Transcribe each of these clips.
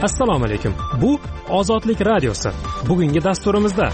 Assalomu alaykum. Bu Ozodlik radiosi. Bugungi dasturimizda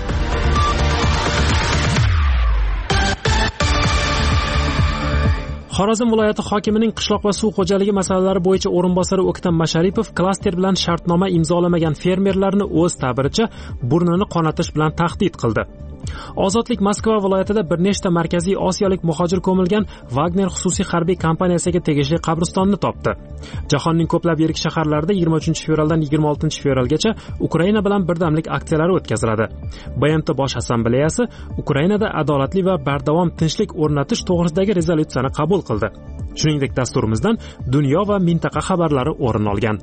Xorazm viloyati hokimining qishloq va suv xo'jaligi masalalari bo'yicha o'rinbosari O'ktam Masharipov klaster bilan shartnoma imzolamagan fermerlarni o'z ta'biricha burnini qonatish bilan tahdid qildi. Ozodlik Moskva viloyatida bir nechta markaziy osiyolik muhojir ko'milgan Wagner xususiy harbiy kompaniyasiga tegishli qabristonni topdi. Jahonning ko'plab yirik shaharlarida 23-fevraldan 26-fevralgacha Ukraina bilan birdamlik aksiyalari o'tkaziladi. BMT Bosh assambleyasi Ukrainada adolatli va bardavom tinchlik o'rnatish to'g'risidagi rezolyutsiyani qabul qildi. Shuningdek, dasturimizdan dunyo va mintaqa xabarlari o'rin olgan.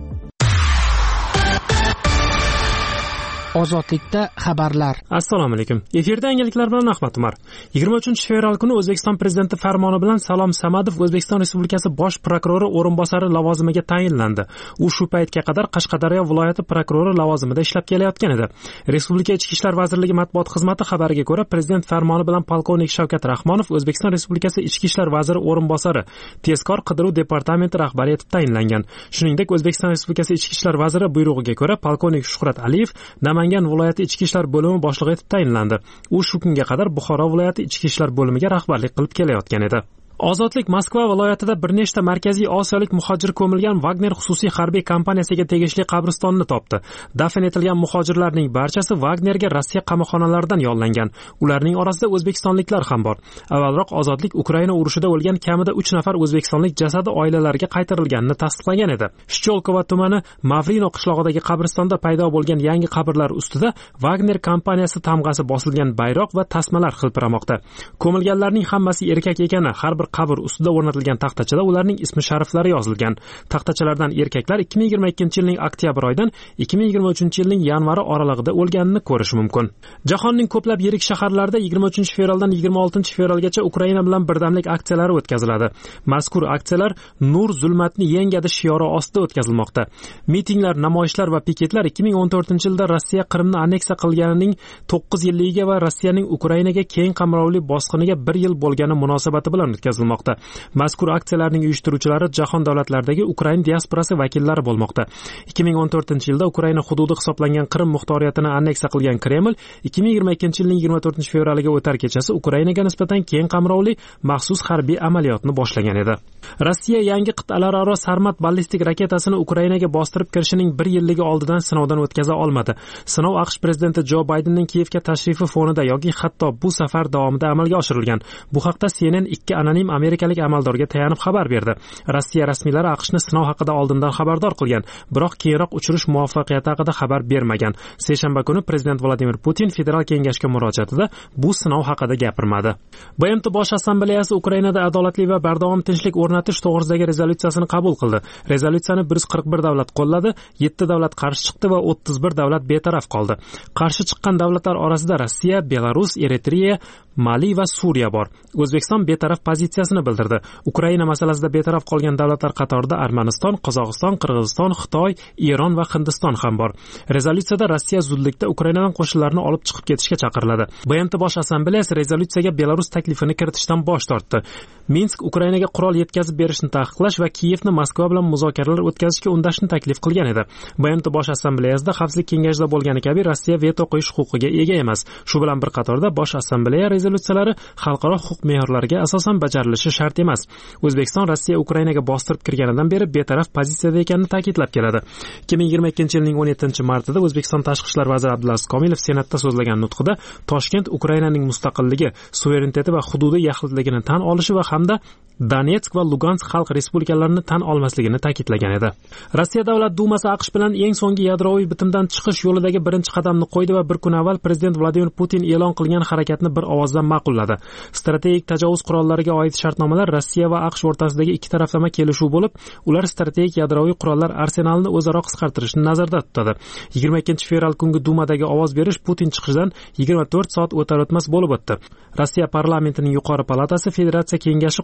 Ozodlikda xabarlar. Assalomu alaykum. Efirda yangiliklar bilan Ahmad Umar. 23-fevral kuni O'zbekiston prezidenti farmoni bilan Salom Samadov O'zbekiston Respublikasi bosh prokurori o'rinbosari lavozimiga tayinlandi. U shu paytga qadar Qashqadaryo viloyati prokurori lavozimida ishlab kelayotgan edi. Respublika Ichki ishlar vazirligi matbuot xizmati xabariga ko'ra, prezident farmoni bilan polkovnik Shavkat Rahmonov O'zbekiston Respublikasi Ichki ishlar vaziri o'rinbosari, tezkor qidiruv departamenti rahbari etib tayinlangan. Shuningdek, O'zbekiston Respublikasi Ichki ishlar vaziri buyrug'iga ko'ra polkovnik Shuhrat Aliyev Namangan viloyati ichki ishlar bo'limi boshlig'i etib tayinlandi. U shu kunga qadar Buxoro viloyati ichki ishlar bo'limiga rahbarlik qilib kelayotgan edi. Ozodlik Moskva viloyatida bir nechta markaziy osiyolik muhojir ko'milgan Wagner xususiy harbiy kompaniyasiga tegishli qabristonni topdi. Dafn etilgan muhojirlarning barchasi Wagnerga Rossiya qamoqxonalaridan yollangan. Ularning orasida o'zbekistonliklar ham bor. Avvalroq Ozodlik Ukraina urushida o'lgan kamida 3 nafar o'zbekistonlik jasadi oilalariga qaytarilganini tasdiqlagan edi. Shcholkova tumani Mavrino qishlog'idagi qabristonda paydo bo'lgan yangi qabrlar ustida Wagner kompaniyasi tamg'asi bosilgan bayroq va tasmalar hilpiramoqda. Ko'milganlarning hammasi erkak ekani har bir qabr ustida o'rnatilgan taxtachada ularning ismi shariflari yozilgan. Taxtachalardan erkaklar 2022-yilning oktyabr oyidan 2023-yilning yanvari oralig'ida o'lganini ko'rish mumkin. Jahonning ko'plab yirik shaharlarida 23-fevraldan 26-fevralgacha Ukraina bilan birdamlik aksiyalari o'tkaziladi. Mazkur aksiyalar Nur zulmatni yengadi shiori ostida o'tkazilmoqda. Mitinglar, namoyishlar va piketlar 2014-yilda Rossiya Qrimni anneksiya qilganining 9 yilligiga va Rossiyaning Ukrainaga keng qamrovli bosqiniga 1 yil bo'lgani munosabati bilan o'tkazilmoqda. Mazkur aksiyalarning uyushtiruvchilari jahon davlatlaridagi Ukraina diasporasi vakillari bo'lmoqda. 2014-yilda Ukraina hududi hisoblangan Qrim muxtoriyatini anneksiya qilgan Kreml 2022-yilning 24-fevraliga o'tar kechasi Ukrainaga nisbatan keng qamrovli maxsus harbiy amaliyotni boshlagan edi. Rossiya yangi qit'alararo Sarmat ballistik raketasini Ukrainaga bostirib kirishining 1 yilligi oldidan sinovdan o'tkaza olmadi. Sinov AQSh prezidenti Jo Baydenning Kiyevga tashrifi fonida yoki hatto bu safar davomida amalga oshirilgan. Bu haqda CNN 2 anonim amerikalik amaldorga tayanib xabar berdi. Rossiya rasmiylari AQShni sinov haqida oldindan xabardor qilgan, biroq keyinroq uchirish muvaffaqiyati haqida xabar bermagan. Seshanba kuni prezident Vladimir Putin federal kengashga murojaatida bu sinov haqida gapirmadi. BMT Bosh assambleyasi Ukrainada adolatli va bardavom tinchlik o'rnatish to'g'risidagi rezolyutsiyasini qabul qildi. Rezolyutsiyani 141 davlat qo'lladi, 7 davlat qarshi chiqdi va 31 davlat betaraf qoldi. Qarshi chiqqan davlatlar orasida Rossiya, Belarus, Eritreya, Mali va Suriya bor. O'zbekiston betaraf pozitsiyasini bildirdi. Ukraina masalasida betaraf qolgan davlatlar qatorida Armaniston, Qozog'iston, Qirg'iziston, Xitoy, Eron va Hindiston ham bor. Rezolyutsiyada Rossiya zudlikda Ukrainadan qo'shinlarni olib chiqib ketishga chaqiriladi. BMT Bosh assambleyasi rezolyutsiyaga Belarus taklifini kiritishdan bosh tortdi. Minsk Ukrainaga qurol yetkazib berishni taqiqlash va Kiyevni Moskva bilan muzokaralar o'tkazishga undashni taklif qilgan edi. BMT Bosh assambleyasida Xavfsizlik kengashida bo'lgani kabi Rossiya veto qo'yish huquqiga ega emas. Shu bilan bir qatorda Bosh assambleya rezolyutsiyalari xalqaro huquq me'yorlariga asosan bajarilishi shart emas. O'zbekiston Rossiya Ukrainaga bostirib kirganidan beri betaraf pozitsiyada ekanini ta'kidlab keladi. 2022-yilning 17-martida O'zbekiston Tashqi ishlar vaziri Abdulaziz Komilov Senatda so'zlagan nutqida Toshkent Ukrainaning mustaqilligi, suvereniteti va hududi yaxlitligini tan olishi va hamda Donetsk va Lugansk xalq respublikalarini tan olmasligini ta'kidlagan edi. Rossiya Davlat dumasi AQSh bilan eng so'nggi yadroviy bitimdan chiqish yo'lidagi birinchi qadamni qo'ydi va bir kun avval prezident Vladimir Putin e'lon qilgan harakatni bir ovozdan ma'qulladi. Strategik tajovuz qurollariga oid shartnomalar Rossiya va AQSh o'rtasidagi ikki taraflama kelishuv bo'lib, ular strategik yadroviy qurollar arsenalini o'zaro qisqartirishni nazarda tutadi. 22-fevral kungi Dumadagi ovoz berish Putin chiqishidan 24 soat o'tar o'tmas bo'lib o'tdi. Rossiya parlamentining yuqori palatasi Federatsiya kengashi qonun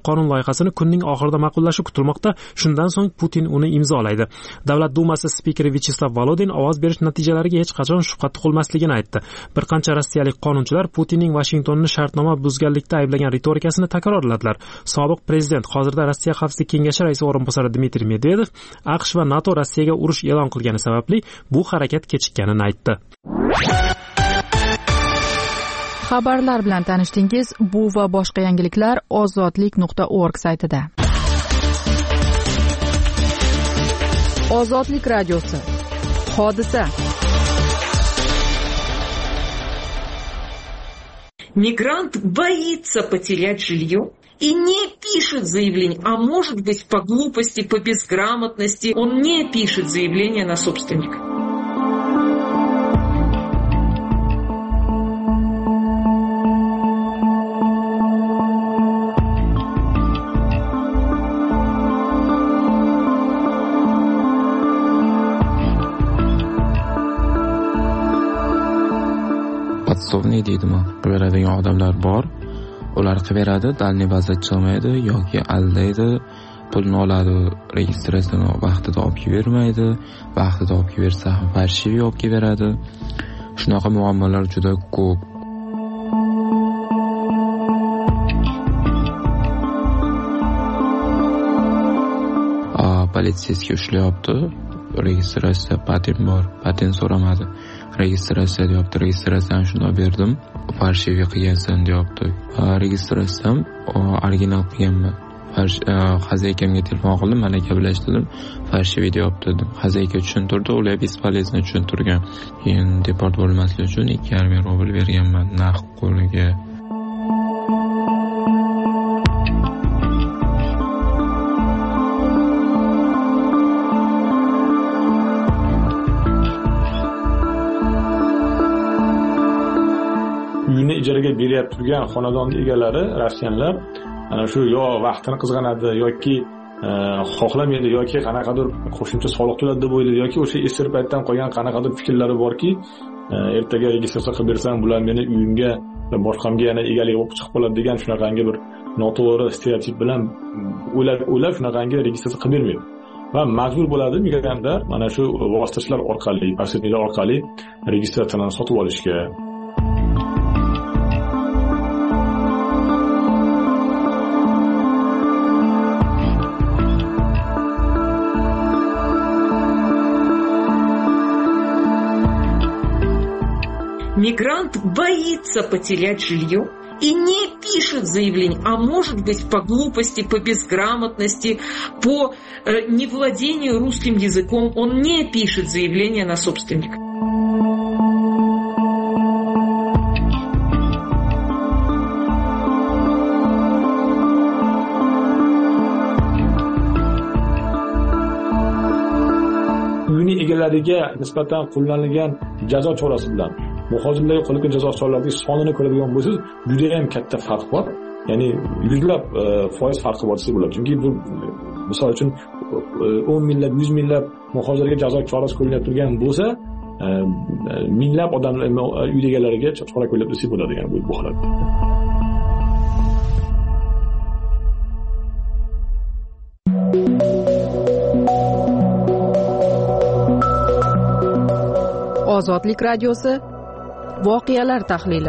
loyihasini kunning oxirida ma'qullashi kutilmoqda. Shundan so'ng Putin uni imzolaydi. Davlat dumasi spikeri Vyacheslav Volodin ovoz berish natijalariga hech qachon shubha tug'ilmasligini aytdi. Bir qancha rossiyalik qonunchilar Putinning Vashingtonni shartnoma buzganlikda ayblagan ritorikasini takrorladilar. Sobiq prezident, hozirda Rossiya Xavfsizlik kengashi raisi o'rinbosari Dmitriy Medvedev AQSh va NATO Rossiyaga urush e'lon qilgani sababli bu harakat kechikkanini aytdi. Xabarlar bilan tanishdingiz. Bu va boshqa yangiliklar ozodlik.org saytida. Ozodlik radiosi. Hodisa. Мигрант боится потерять жилье и не пишет заявление, а может быть по глупости, по безграмотности он не пишет заявление на собственника. Podsobniy deydimi? Beradigan odamlar bor. Ular qilib beradi, dalniy vaziyat chiqmaydi yoki aldaydi, pulni oladi, registratsiyani vaqtida olib bermaydi, vaqtida olib bersa ham farshiviy olib beradi. Shunaqa muammolar juda ko'p. Politsiyasiga ushlayapti. Registratsiya patent bor, patent so'ramadi. Registratsiya deyapti, registratsiyani shunday berdim, farshiviy qilgansan deyapti. Registratsiyam original qilganman. Xazayikamga telefon qildim, mana gaplashdim, farshiviy deyapti dedim. Xazayika tushuntirdi, ular bespolezno tushuntirgan. Keyin deport bo'lmaslik uchun 2,5 rubl berganman naqd qo'liga. Uyini ijaraga berib turgan xonadonning egalari rossiyanlar ana shu yo vaqtini qizg'anadi yoki xohlamaydi yoki qanaqadir qo'shimcha soliq to'ladi deb o'ylaydi yoki o'sha eski paytdan qolgan qanaqadir fikrlari borki, ertaga registratsiya qilib bersam bular meni uyimga va boshqamga yana egalik bo'lib chiqib qoladi degan shunaqangi bir noto'g'ri stereotip bilan o'ylab shunaqangi registratsiya qilib bermaydi. Va majbur bo'ladi migrantlar mana shu vositachilar orqali, posredniklar orqali registratsiyani sotib olishga. Мигрант боится потерять жилье и не пишет заявление, а может быть по глупости, по безграмотности, по невладению русским языком он не пишет заявление на собственника. Uyning egalariga nisbatan qo'llanilgan jazo chorasi bilan muhojirlarga qo'llangan jazo choralarining sonini ko'radigan bo'lsangiz, juda ham katta farq bor. Ya'ni yuzlab foiz farqi bor desa bo'ladi. Chunki bu misol uchun 10 minglab, 100 minglab muhojirlarga jazo chorasi qo'llanib turgan bo'lsa, minglab odamlar uy egalariga chora qo'llab desa bo'ladi, ya'ni bu holatda. Ozodlik radiosi. Voqealar tahlili.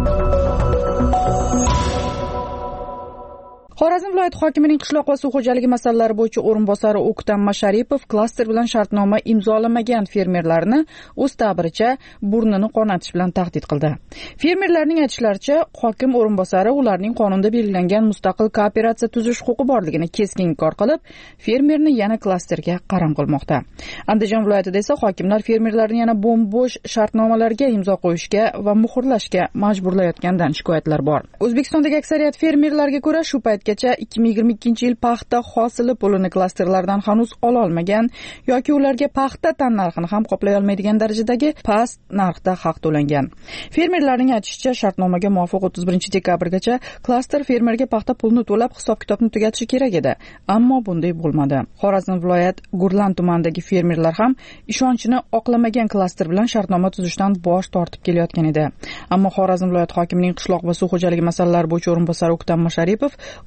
Xorazm viloyati hokimining qishloq va suv xo'jaligi masalalari bo'yicha o'rinbosari O'ktam Masharipov klaster bilan shartnoma imzolamagan fermerlarni o'z ta'biricha burnini qonatish bilan tahdid qildi. Fermerlarning aytishlaricha, hokim o'rinbosari ularning qonunda belgilangan mustaqil kooperatsiya tuzish huquqi borligini keskin inkor qilib, fermerni yana klasterga qaram qilmoqda. Andijon viloyatida esa hokimlar fermerlarni yana bo'm-bo'sh shartnomalarga imzo qo'yishga va muhrlashga majburlayotgandan shikoyatlar bor. O'zbekistondagi aksariyat fermerlarga ko'ra shu paytgacha 2022-yil paxta hosili pulini klasterlardan hanuz ola olmagan yoki ularga paxta tan narxini ham qoplay olmaydigan darajadagi past narxda haq to'langan. Fermerlarning aytishicha, shartnomaga muvofiq 31-dekabrgacha klaster fermerga paxta pulini to'lab hisob-kitobni tugatishi kerak edi, ammo bunday bo'lmadi. Xorazm viloyat Gurlan tumanidagi fermerlar ham ishonchini oqlamagan klaster bilan shartnoma tuzishdan bosh tortib kelayotgan edi. Ammo Xorazm viloyat hokimining qishloq va suv xo'jaligi masalalari bo'yicha o'rinbosari O'ktam Masharipov 18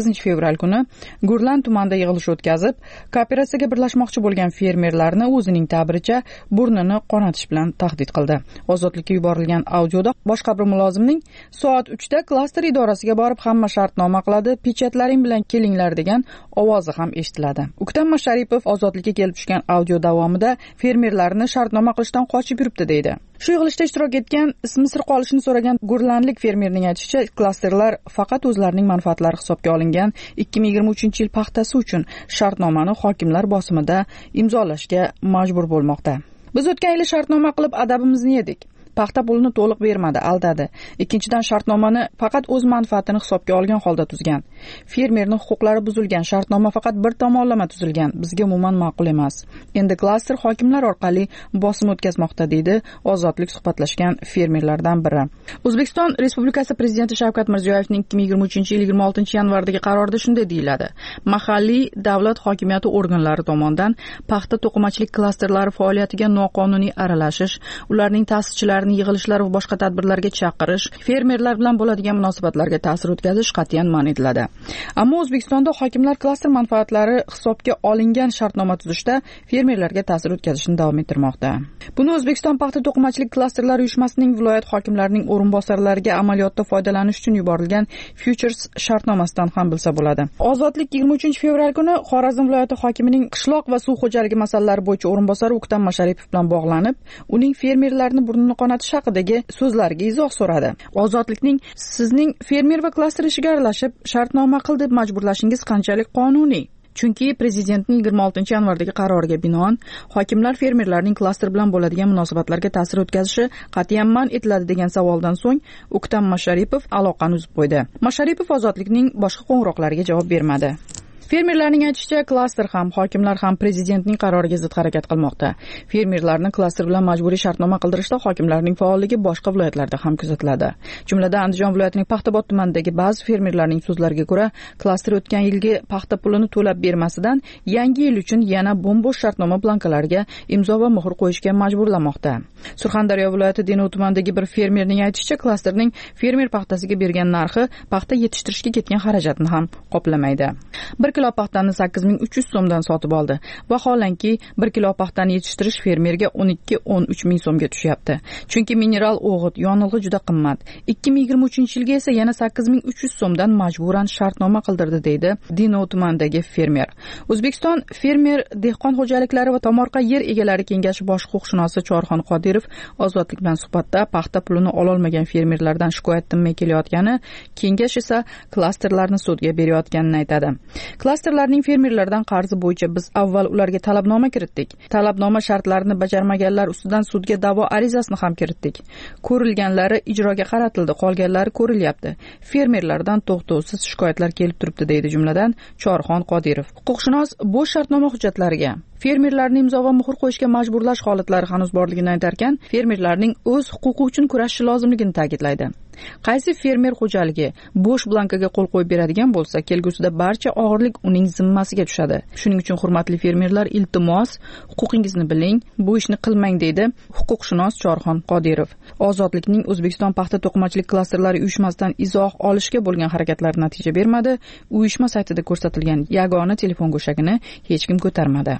fevral kuni Gurlan tumanida yig'ilish o'tkazib, kooperatsiyaga birlashmoqchi bo'lgan fermerlarni o'zining ta'biricha burnini qonatish bilan tahdid qildi. Ozodlikka yuborilgan audioda boshqa bir mulozimning soat 3da klaster idorasiga borib hamma shartnoma qiladi, pechatlaring bilan kelinglar degan ovozi ham eshitiladi. O'ktam Masharipov ozodlikka kelib tushgan audio davomida fermerlarni shartnoma qilishdan qochib yuribdi deydi. Shu yig'ilishda ishtirok etgan, ismi sir qolishini so'ragan gurlanlik fermerning aytishicha, klasterlar faqat o'zlarining manfaatlari hisobga olingan 2023-yil paxtasi uchun shartnomani hokimlar bosimida imzolashga majbur bo'lmoqda. Biz o'tgan yili shartnoma qilib adabimizni yedik. Paxta pulini to'liq bermadi, aldadi. Ikkinchidan shartnomani faqat o'z manfaatini hisobga olgan holda tuzgan. Fermerning huquqlari buzilgan, shartnoma faqat bir tomonlama tuzilgan. Bizga umuman ma'qul emas. Endi klaster hokimlar orqali bosim o'tkazmoqda deydi Ozodlik suhbatlashgan fermerlardan biri. O'zbekiston Respublikasi Prezidenti Shavkat Mirziyoyevning 2023-yil 26-yanvardagi qarorida shunday deyiladi: mahalliy davlat hokimiyati organlari tomonidan paxta to'qimachilik klasterlari faoliyatiga noqonuniy aralashish, ularning ta'sischilari yig'ilishlar va boshqa tadbirlarga chaqirish, fermerlar bilan bo'ladigan munosabatlarga ta'sir o'tkazish qat'iyan man etiladi. Ammo O'zbekistonda hokimlar klaster manfaatlari hisobga olingan shartnoma tuzishda fermerlarga ta'sir o'tkazishni davom ettirmoqda. Buni O'zbekiston paxta to'qimachilik klasterlari uyushmasining viloyat hokimlarining o'rinbosarlariga amaliyotda foydalanish uchun yuborilgan Futures shartnomasidan ham bilsa bo'ladi. Ozodlik 23-fevral kuni Xorazm viloyati hokimining qishloq va suv xo'jaligi masalalari bo'yicha o'rinbosari O'ktam Masharipov bilan bog'lanib, uning fermerlarni burnini qonatish haqidagi so'zlariga izoh so'radi. Ozodlikning sizning fermer va klaster ishiga aralashib shartnoma qil deb majburlashingiz qanchalik qonuniy? Chunki prezidentning 26-yanvardagi qaroriga binoan hokimlar fermerlarning klaster bilan bo'ladigan munosabatlarga ta'sir o'tkazishi qat'iyan man etiladi degan savoldan so'ng O'ktam Masharipov aloqani uzib qo'ydi. Masharipov Ozodlikning boshqa qo'ng'iroqlariga javob bermadi. Fermerlarning aytishicha, klaster ham, hokimlar ham prezidentning qaroriga zid harakat qilmoqda. Fermerlarni klaster bilan majburiy shartnoma qildirishda hokimlarning faolligi boshqa viloyatlarda ham kuzatiladi. Jumladan Andijon viloyatining Paxtabod tumanidagi ba'zi fermerlarning so'zlariga ko'ra, klaster o'tgan yilgi paxta pulini to'lab bermasidan yangi yil uchun yana bo'm-bo'sh shartnoma blankalariga imzo va muhr qo'yishga majburlamoqda. Surxondaryo viloyati Denov tumanidagi bir fermerning aytishicha, klasterning fermer paxtasiga bergan narxi paxta yetishtirishga ketgan xarajatni ham qoplamaydi. 1 kilo paxtani 8300 so'mdan sotib oldi. Vaholanki 1 kilo paxtani yetishtirish fermerga 12-13 ming so'mga tushyapti. Chunki mineral o'g'it, yonilg'i juda qimmat. 2023-yilga esa yana 8300 so'mdan majburan shartnoma qildirdi deydi Denov tumanidagi fermer. O'zbekiston fermer dehqon xo'jaliklari va tomorqa yer egalari kengashi bosh huquqshunosi Chorxon Qodirov Ozodlik bilan suhbatda paxta pulini ololmagan fermerlardan shikoyat tinmay kelayotgani, kengash esa klasterlarni sudga berayotganini aytadi. Klasterlarning fermerlardan qarzi bo'yicha biz avval ularga talabnoma kiritdik. Talabnoma shartlarini bajarmaganlar ustidan sudga da'vo arizasini ham kiritdik. Ko'rilganlari ijroga qaratildi, qolganlari ko'rilyapti. Fermerlardan to'xtovsiz shikoyatlar kelib turibdi deydi jumladan Chorxon Qodirov. Huquqshunos bo'sh shartnoma hujjatlariga fermerlarni imzo va muhr qo'yishga majburlash holatlari hanuz borligini aytarkan, fermerlarning o'z huquqi uchun kurashishi lozimligini ta'kidlaydi. Qaysi fermer xo'jaligi bo'sh blankaga qo'l qo'yib beradigan bo'lsa, kelgusida barcha og'irlik uning zimmasiga tushadi. Shuning uchun hurmatli fermerlar, iltimos, huquqingizni biling, bu ishni qilmang deydi huquqshunos Chorxon Qodirov. Ozodlikning O'zbekiston paxta to'qimachilik klasterlari uyushmasidan izoh olishga bo'lgan harakatlari natija bermadi. Uyushma saytida ko'rsatilgan yagona telefon go'shagini hech kim ko'tarmadi.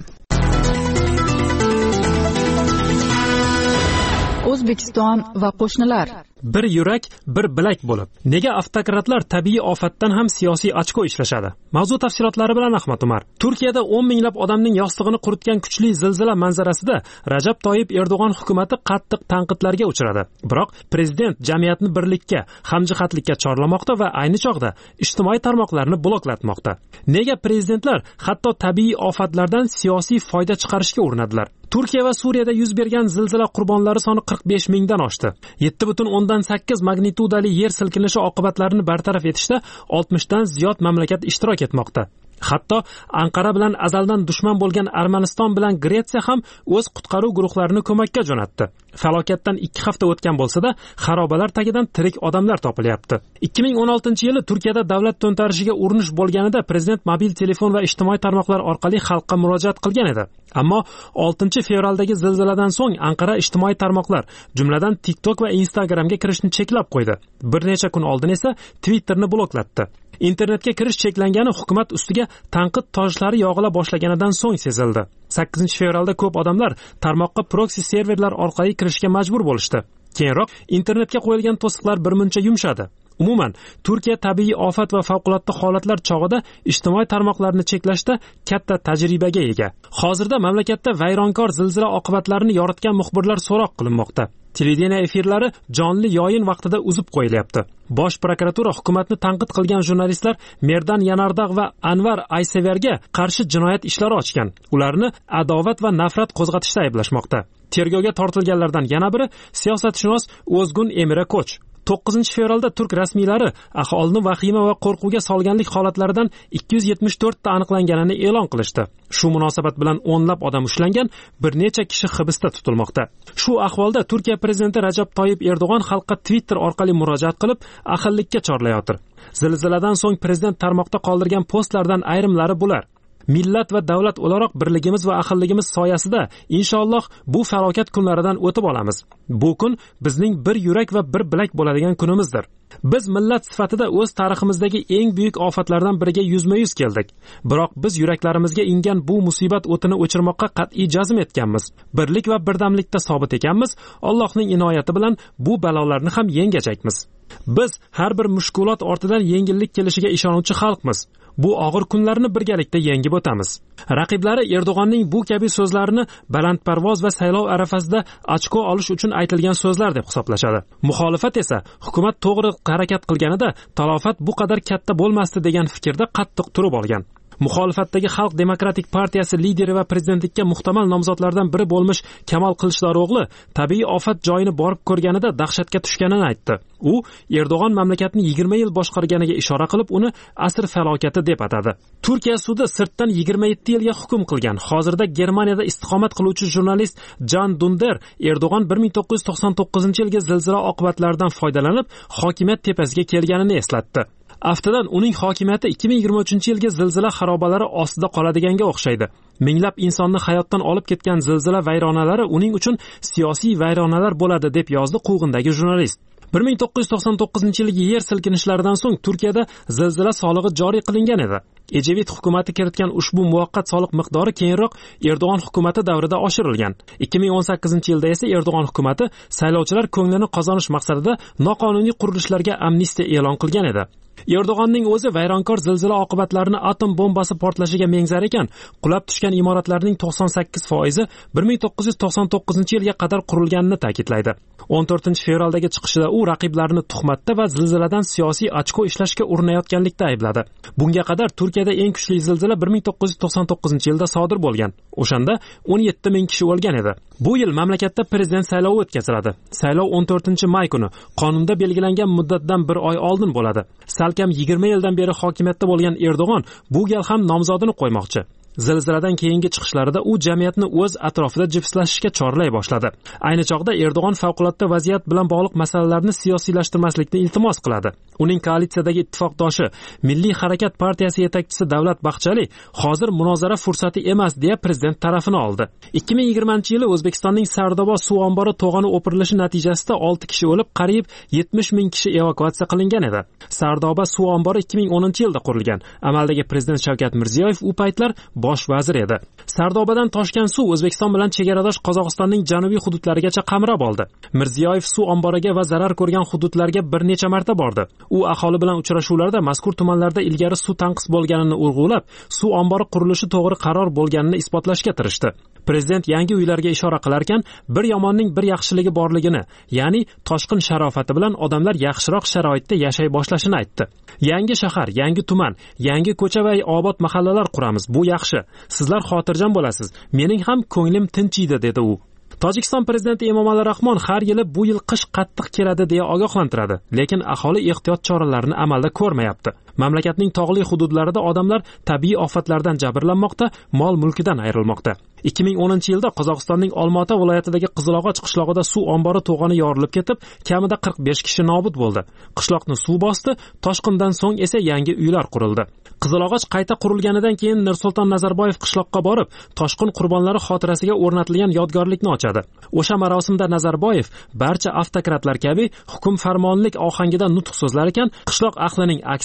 O'zbekiston va qo'shnilar. Bir yurak, bir bilak bo'lib. Nega avtokratlar tabiiy ofatdan ham siyosiy ochko ishlashadi? Mavzu tafsilotlari bilan Ahmad Umar. Turkiyada 10 minglab odamning yostig'ini quritgan kuchli zilzila manzarasida Rajab Toyyib Erdo'g'on hukumatı qattiq tanqidlarga uchradi. Biroq prezident jamiyatni birlikka, hamjihatlikka chorlamoqda va ayni chog'da ijtimoiy tarmoqlarni bloklatmoqda. Nega prezidentlar hatto tabiiy ofatlardan siyosiy foyda chiqarishga urinadilar? Turkiya va Suriyada yuz bergan zilzila qurbonlari soni 45 mingdan oshdi. 7.8 magnitudali yer silkinishi oqibatlarini bartaraf etishda 60 dan ziyod mamlakat ishtirok etmoqda. Hatto Anqara bilan azaldan dushman bo'lgan Armaniston bilan Gretsiya ham o'z qutqaruv guruhlarini ko'makka jo'natdi. Falokatdan 2 hafta o'tgan bo'lsa-da, xarobalar tagidan tirik odamlar topilyapti. 2016-yili Turkiyada davlat to'ntarishiga urinish bo'lganida prezident mobil telefon va ijtimoiy tarmoqlar orqali xalqqa murojaat qilgan edi. Ammo 6-fevraldagi zilziladan so'ng Anqara ijtimoiy tarmoqlar, jumladan TikTok va Instagramga kirishni cheklab qo'ydi. Bir necha kun oldin esa Twitterni bloklatdi. Internetga kirish cheklangani hukumat ustiga tanqid toshlari yog'ila boshlaganidan so'ng sezildi. 8-fevralda ko'p odamlar tarmoqqa proksi serverlar orqali kirishga majbur bo'lishdi. Keyinroq internetga qo'yilgan to'siqlar birmuncha yumshadi. Umuman, Turkiya tabiiy ofat va favqulodda holatlar chog'ida ijtimoiy tarmoqlarni cheklashda katta tajribaga ega. Hozirda mamlakatda vayronkor zilzila oqibatlarini yoritgan muxbirlar so'roq qilinmoqda. Televideniya efirlari jonli yoyin vaqtida uzib qo'yilyapti. Bosh prokuratura hukumatni tanqid qilgan jurnalistlar Merdan Yanardaq va Anvar Ayseverga qarshi jinoyat ishlari ochgan. Ularni adovat va nafrat qo'zg'atishda ayblashmoqda. Tergovga tortilganlardan yana biri siyosatshunos O'zgun Emre Koch. 9-fevralda turk rasmiylari aholini vahima va qo'rquvga solganlik holatlaridan 274 ta aniqlanganini e'lon qilishdi. Shu munosabat bilan o'nlab odam ushlangan, bir necha kishi hibsda tutilmoqda. Shu ahvolda Turkiya prezidenti Rajab Toyyib Erdo'g'on xalqqa Twitter orqali murojaat qilib, ahillikka chorlayotir. Zilziladan so'ng prezident tarmoqda qoldirgan postlardan ayrimlari bular: millat va davlat o'laroq birligimiz va ahilligimiz soyasida inshaalloh bu falokat kunlaridan o'tib olamiz. Bu kun bizning bir yurak va bir bilak bo'ladigan kunimizdir. Biz millat sifatida o'z tariximizdagi eng buyuk ofatlardan biriga yuzma-yuz keldik. Biroq biz yuraklarimizga ingan bu musibat o'tini o'chirmoqqa qat'iy jazm etganmiz. Birlik va birdamlikda sobit ekanmiz. Allohning inoyati bilan bu balolarni ham yengajakmiz. Biz har bir mushkulot ortidan yengillik kelishiga ishonuvchi xalqmiz. Bu og'ir kunlarni birgalikda yengib o'tamiz. Raqiblari Erdo'g'onning bu kabi so'zlarini balandparvoz va saylov arafasida ochko olish uchun aytilgan so'zlar deb hisoblashadi. Muxolifat esa hukumat to'g'ri harakat qilganida talofat bu qadar katta bo'lmasdi degan fikrda qattiq turib olgan. Muxolifatdagi Xalq demokratik partiyasi lideri va prezidentlikka muhtamal nomzodlardan biri bo'lmish Kamol Qilichdarog'li tabiiy ofat joyini borib ko'rganida dahshatga tushganini aytdi. U Erdo'g'on mamlakatni 20 yil boshqarganiga ishora qilib, uni asr falokati deb atadi. Turkiya sudi sirtdan 27 yilga hukm qilgan. Hozirda Germaniyada istiqomat qiluvchi jurnalist Can Dunder Erdo'g'on 1999-yilgi zilzila oqibatlaridan foydalanib, hokimiyat tepasiga kelganini eslatdi. Aftidan uning hokimiyati 2023-yilgi zilzila xarobalari ostida qoladiganga o'xshaydi. Minglab insonni hayotdan olib ketgan zilzila vayronalari uning uchun siyosiy vayronalar bo'ladi deb yozdi quvg'indagi jurnalist. 1999-yilgi yer silkinishlaridan so'ng Turkiyada zilzila solig'i joriy qilingan edi. Ejevit hukumati kiritgan ushbu muvaqqat soliq miqdori keyinroq Erdo'g'on hukumati davrida oshirilgan. 2018-yilda esa Erdo'g'on hukumati saylovchilar ko'nglini qozonish maqsadida noqonuniy qurilishlarga amnistiya e'lon qilgan edi. Erdo'g'onning o'zi vayronkor zilzila oqibatlarini atom bombasi portlashiga mengzar ekan, qulab tushgan imoratlarning 98% 1999-yilga qadar qurilganini ta'kidlaydi. 14-fevraldagi chiqishida u raqiblarini tuhmatda va zilziladan siyosiy ochko ishlashga urinayotganlikda aybladi. Bunga qadar Turkiyada eng kuchli zilzila 1999-yilda sodir bo'lgan. O'shanda 17 ming kishi o'lgan edi. Bu yil mamlakatda prezident saylovi o'tkaziladi. Saylov 14-may kuni qonunda belgilangan muddatdan bir oy oldin bo'ladi. Salkam 20 yildan beri hokimiyatda bo'lgan Erdo'g'on bu gal ham nomzodini qo'ymoqchi. Zilziladan keyingi chiqishlarida u jamiyatni o'z atrofida jipslashishga chorlay boshladi. Ayni chog'da Erdo'g'on favqulodda vaziyat bilan bog'liq masalalarni siyosiylashtirmaslikni iltimos qiladi. Uning koalitsiyadagi ittifoqdoshi Milliy harakat partiyasi yetakchisi Davlat Bahçeli hozir munozara fursati emas deya prezident tarafini oldi. 2020-yili O'zbekistonning Sardoba suv ombori to'g'oni o'pirilishi natijasida 6 kishi o'lib, qariyb 70 ming kishi evakuatsiya qilingan edi. Sardoba suv ombori 2010-yilda qurilgan. Amaldagi prezident Shavkat Mirziyoyev u paytlar bosh vazir edi. Sardobadan toshgan suv O'zbekiston bilan chegaradosh Qozog'istonning janubiy hududlarigacha qamrab oldi. Mirziyoyev suv omboriga va zarar ko'rgan hududlarga bir necha marta bordi. U aholi bilan uchrashuvlarda mazkur tumanlarda ilgari suv tanqis bo'lganini urg'ulab, suv ombori qurilishi to'g'ri qaror bo'lganini isbotlashga tirishdi. Prezident yangi uylarga ishora qilarkan, bir yomonning bir yaxshiligi borligini, ya'ni toshqin sharofati bilan odamlar yaxshiroq sharoitda yashay boshlashini aytdi. Yangi shahar, yangi tuman, yangi ko'cha va obod mahallalar quramiz. Bu yaxshi. Sizlar xotirjam bo'lasiz. Mening ham ko'nglim tinchiydi, dedi u. Tojikiston prezidenti Emomali Rahmon har yili bu yil qish qattiq keladi deya ogohlantiradi, lekin aholi ehtiyot choralarini amalda ko'rmayapti. Mamlakatning tog'li hududlarida odamlar tabiiy ofatlardan jabrlanmoqda, mol-mulkidan ayrilmoqda. 2010-yilda Qozog'istonning Olmaota viloyatidagi Qizilog'och qishlog'ida suv ombori to'g'oni yorilib ketib, kamida 45 kishi nobud bo'ldi. Qishloqni suv bosdi, toshqindan so'ng esa yangi uylar qurildi. Qizilog'och qayta qurilganidan keyin Nursulton Nazarboyev qishloqqa borib, toshqin qurbonlari xotirasiga o'rnatilgan yodgorlikni ochadi. O'sha marosimda Nazarboyev barcha avtokratlar kabi hukm farmonlik ohangida nutq so'zlar ekan, qishloq ahlining aksari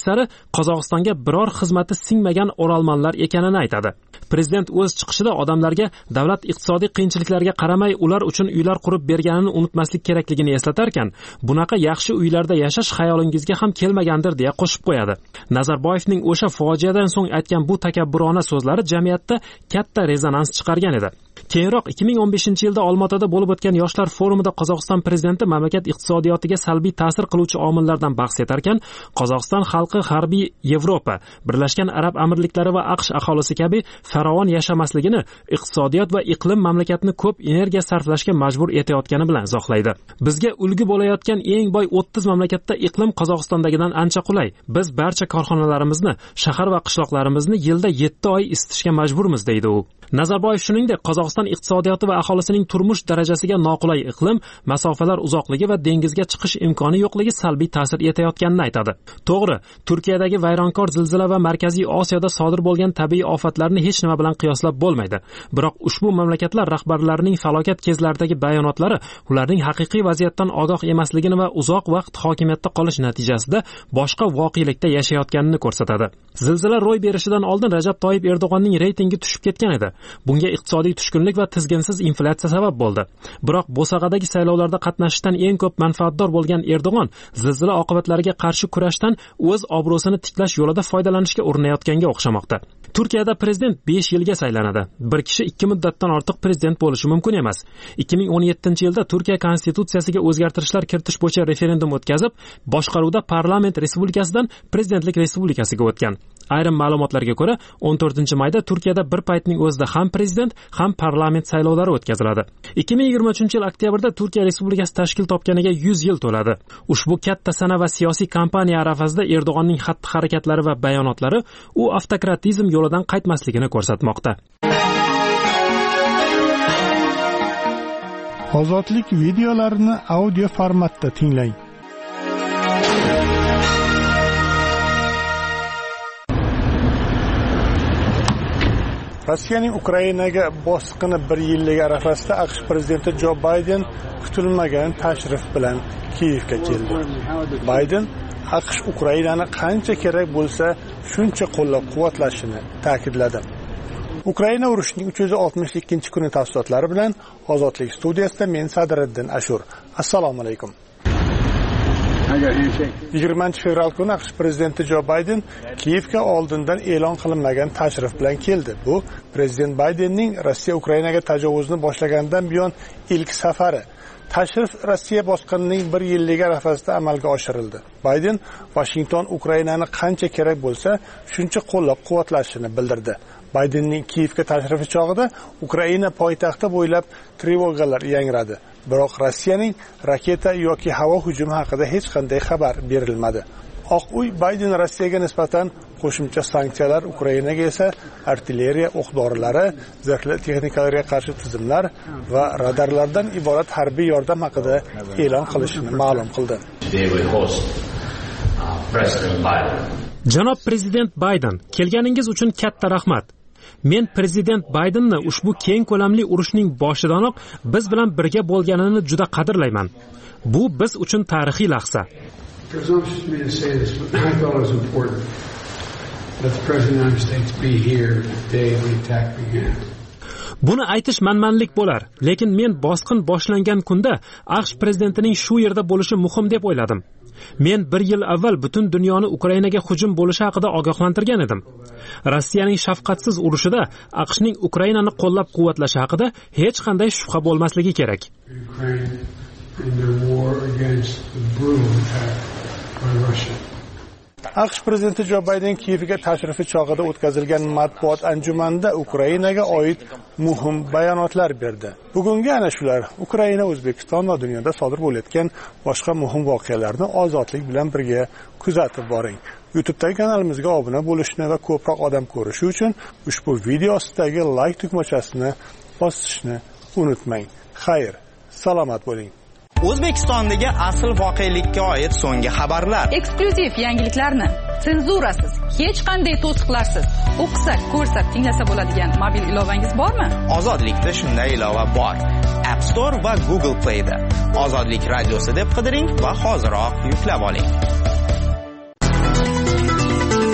Qozog'istonga biror xizmati singmagan orolmanlar ekanini aytadi. Prezident o'z chiqishida odamlarga davlat iqtisodiy qiyinchiliklarga qaramay ular uchun uylar qurib berganini unutmaslik kerakligini eslatarkan, bunaqa yaxshi uylarda yashash xayolingizga ham kelmagandir deya qo'shib qo'yadi. Nazarboyevning o'sha fojiadan so'ng aytgan bu takabburona so'zlari jamiyatda katta rezonans chiqargan edi. Keyinroq 2015-yilda Olmaotada bo'lib o'tgan yoshlar forumida Qozog'iston prezidenti mamlakat iqtisodiyotiga salbiy ta'sir qiluvchi omillardan bahs etarkan, Qozog'iston xalqi harbiy Yevropa, Birlashgan Arab Amirliklari va AQSh aholisi kabi farovon yashamasligini iqtisodiyot va iqlim mamlakatni ko'p energiya sarflashga majbur etayotgani bilan izohlaydi. Bizga ulgu bo'layotgan eng boy 30 mamlakatda iqlim Qozog'istondagidan ancha qulay. Biz barcha korxonalarimizni, shahar va qishloqlarimizni yilda 7 oy isitishga majburmiz, deydi u. Nazarboyev shuningdek, Qozog'iston iqtisodiyoti va aholisining turmush darajasiga noqulay iqlim, masofalar uzoqligi va dengizga chiqish imkoni yo'qligi salbiy ta'sir etayotganini aytadi. To'g'ri, Turkiyadagi vayronkor zilzila va Markaziy Osiyoda sodir bo'lgan tabiiy ofatlarni hech nima bilan qiyoslab bo'lmaydi. Biroq ushbu mamlakatlar rahbarlarining falokat kezlaridagi bayonotlari ularning haqiqiy vaziyatdan ogoh emasligini va uzoq vaqt hokimiyatda qolish natijasida boshqa voqelikda yashayotganini ko'rsatadi. Zilzila ro'y berishidan oldin Rajab Toyyib Erdo'g'onning reytingi tushib ketgan edi. Bunga iqtisodiy tushkunlik va tizginsiz inflyatsiya sabab bo'ldi. Biroq Bo'sag'adagi saylovlarda qatnashishdan eng ko'p manfaatdor bo'lgan Erdo'g'on zilzila oqibatlariga qarshi kurashdan o'z obro'sini tiklash yo'lida foydalanishga urinayotganga o'xshamoqda. Turkiyada prezident 5 yilga saylanadi. Bir kishi 2 muddatdan ortiq prezident bo'lishi mumkin emas. 2017-yilda Turkiya konstitutsiyasiga o'zgartirishlar kiritish bo'yicha referendum o'tkazib, boshqaruvda parlament respublikasidan prezidentlik respublikasiga o'tgan. Ayrim ma'lumotlarga ko'ra, 14-mayda Turkiyada bir paytning o'zida ham prezident, ham parlament saylovlari o'tkaziladi. 2023-yil oktyabrda Turkiya respublikasi tashkil topganiga 100 yil to'ladi. Ushbu katta sana va siyosiy kampaniya arafasida Erdo'g'onning xatti-harakatlari va bayonotlari u avtokratizm yo'lidan qaytmasligini ko'rsatmoqda. Ozodlik videolarini audio formatda tinglang. Rossiyaning Ukrainaga bosqini 1 yillik arafasida AQSh prezidenti Jo Bayden kutilmagan tashrif bilan Kiyevga keldi. Bayden AQSh Ukrainani qancha kerak bo'lsa, shuncha qo'llab-quvvatlashini ta'kidladi. Ukraina urushining 362-kuni tafsilotlari bilan Ozodlik studiyasida men Sadriddin Ashur. Assalomu alaykum. 20-fevral kuni AQSh prezidenti Jo Bayden Kiyevga oldindan e'lon qilinmagan tashrif bilan keldi. Bu prezident Baydenning Rossiya Ukrainaga tajovuzni boshlagandan buyon ilk safari. Tashrif Rossiya bosqinining 1 yilligi arafasida amalga oshirildi. Bayden Washington Ukrainani qancha kerak bo'lsa, shuncha qo'llab-quvvatlashini bildirdi. Baydenning Kiyevga tashrifi chog'ida Ukraina poytaxti bo'ylab trevogalar yangradi. Biroq Rossiyaning raketa yoki havo hujumi haqida hech qanday xabar berilmadi. Oq uy Bayden Rossiyaga nisbatan qo'shimcha sanksiyalar, Ukrainaga esa artilleriya o'q-dorilari, zirhli texnikalarga qarshi tizimlar va radarlardan iborat harbiy yordam haqida e'lon qilishini ma'lum qildi. Janob prezident Bayden, kelganingiz uchun katta rahmat. Men prezident Baydenni ushbu keng ko'lamli urushning boshidanoq biz bilan birga bo'lganini juda qadrlayman. Bu biz uchun tarixiy lahza. Buni aytish manmanlik bo'lar, lekin men bosqin boshlangan kunda AQSh prezidentining shu yerda bo'lishi muhim deb o'yladim. Men 1 yil avval butun dunyoni Ukrainaga hujum bo'lishi haqida ogohlantirgan edim. Rossiyaning shafqatsiz urushida AQShning Ukrainani qo'llab-quvvatlashi haqida hech qanday shubha bo'lmasligi kerak. AQSh prezidenti Jo Bayden Kiyevga tashrifi chog'ida o'tkazilgan matbuot anjumanida Ukrainaga oid muhim bayonotlar berdi. Bugungi ana shular Ukraina, O'zbekiston va dunyoda sodir bo'layotgan boshqa muhim voqealarni ozodlik bilan birga kuzatib boring. YouTube'dagi kanalimizga obuna bo'lishni va ko'proq odam ko'rishi uchun ushbu video ostidagi like tugmachasini bosishni unutmang. Xayr, salomat bo'ling. O'zbekistondagi asl voqelikka oid so'nggi xabarlar, eksklyuziv yangiliklarni senzurasiz, hech qanday to'siqlarsiz o'qisak, ko'rsak, tinglasa bo'ladigan mobil ilovangiz bormi? Ozodlikda shunday ilova bor. App Store va Google Play'da Ozodlik radiosi deb qidiring va hoziroq yuklab oling.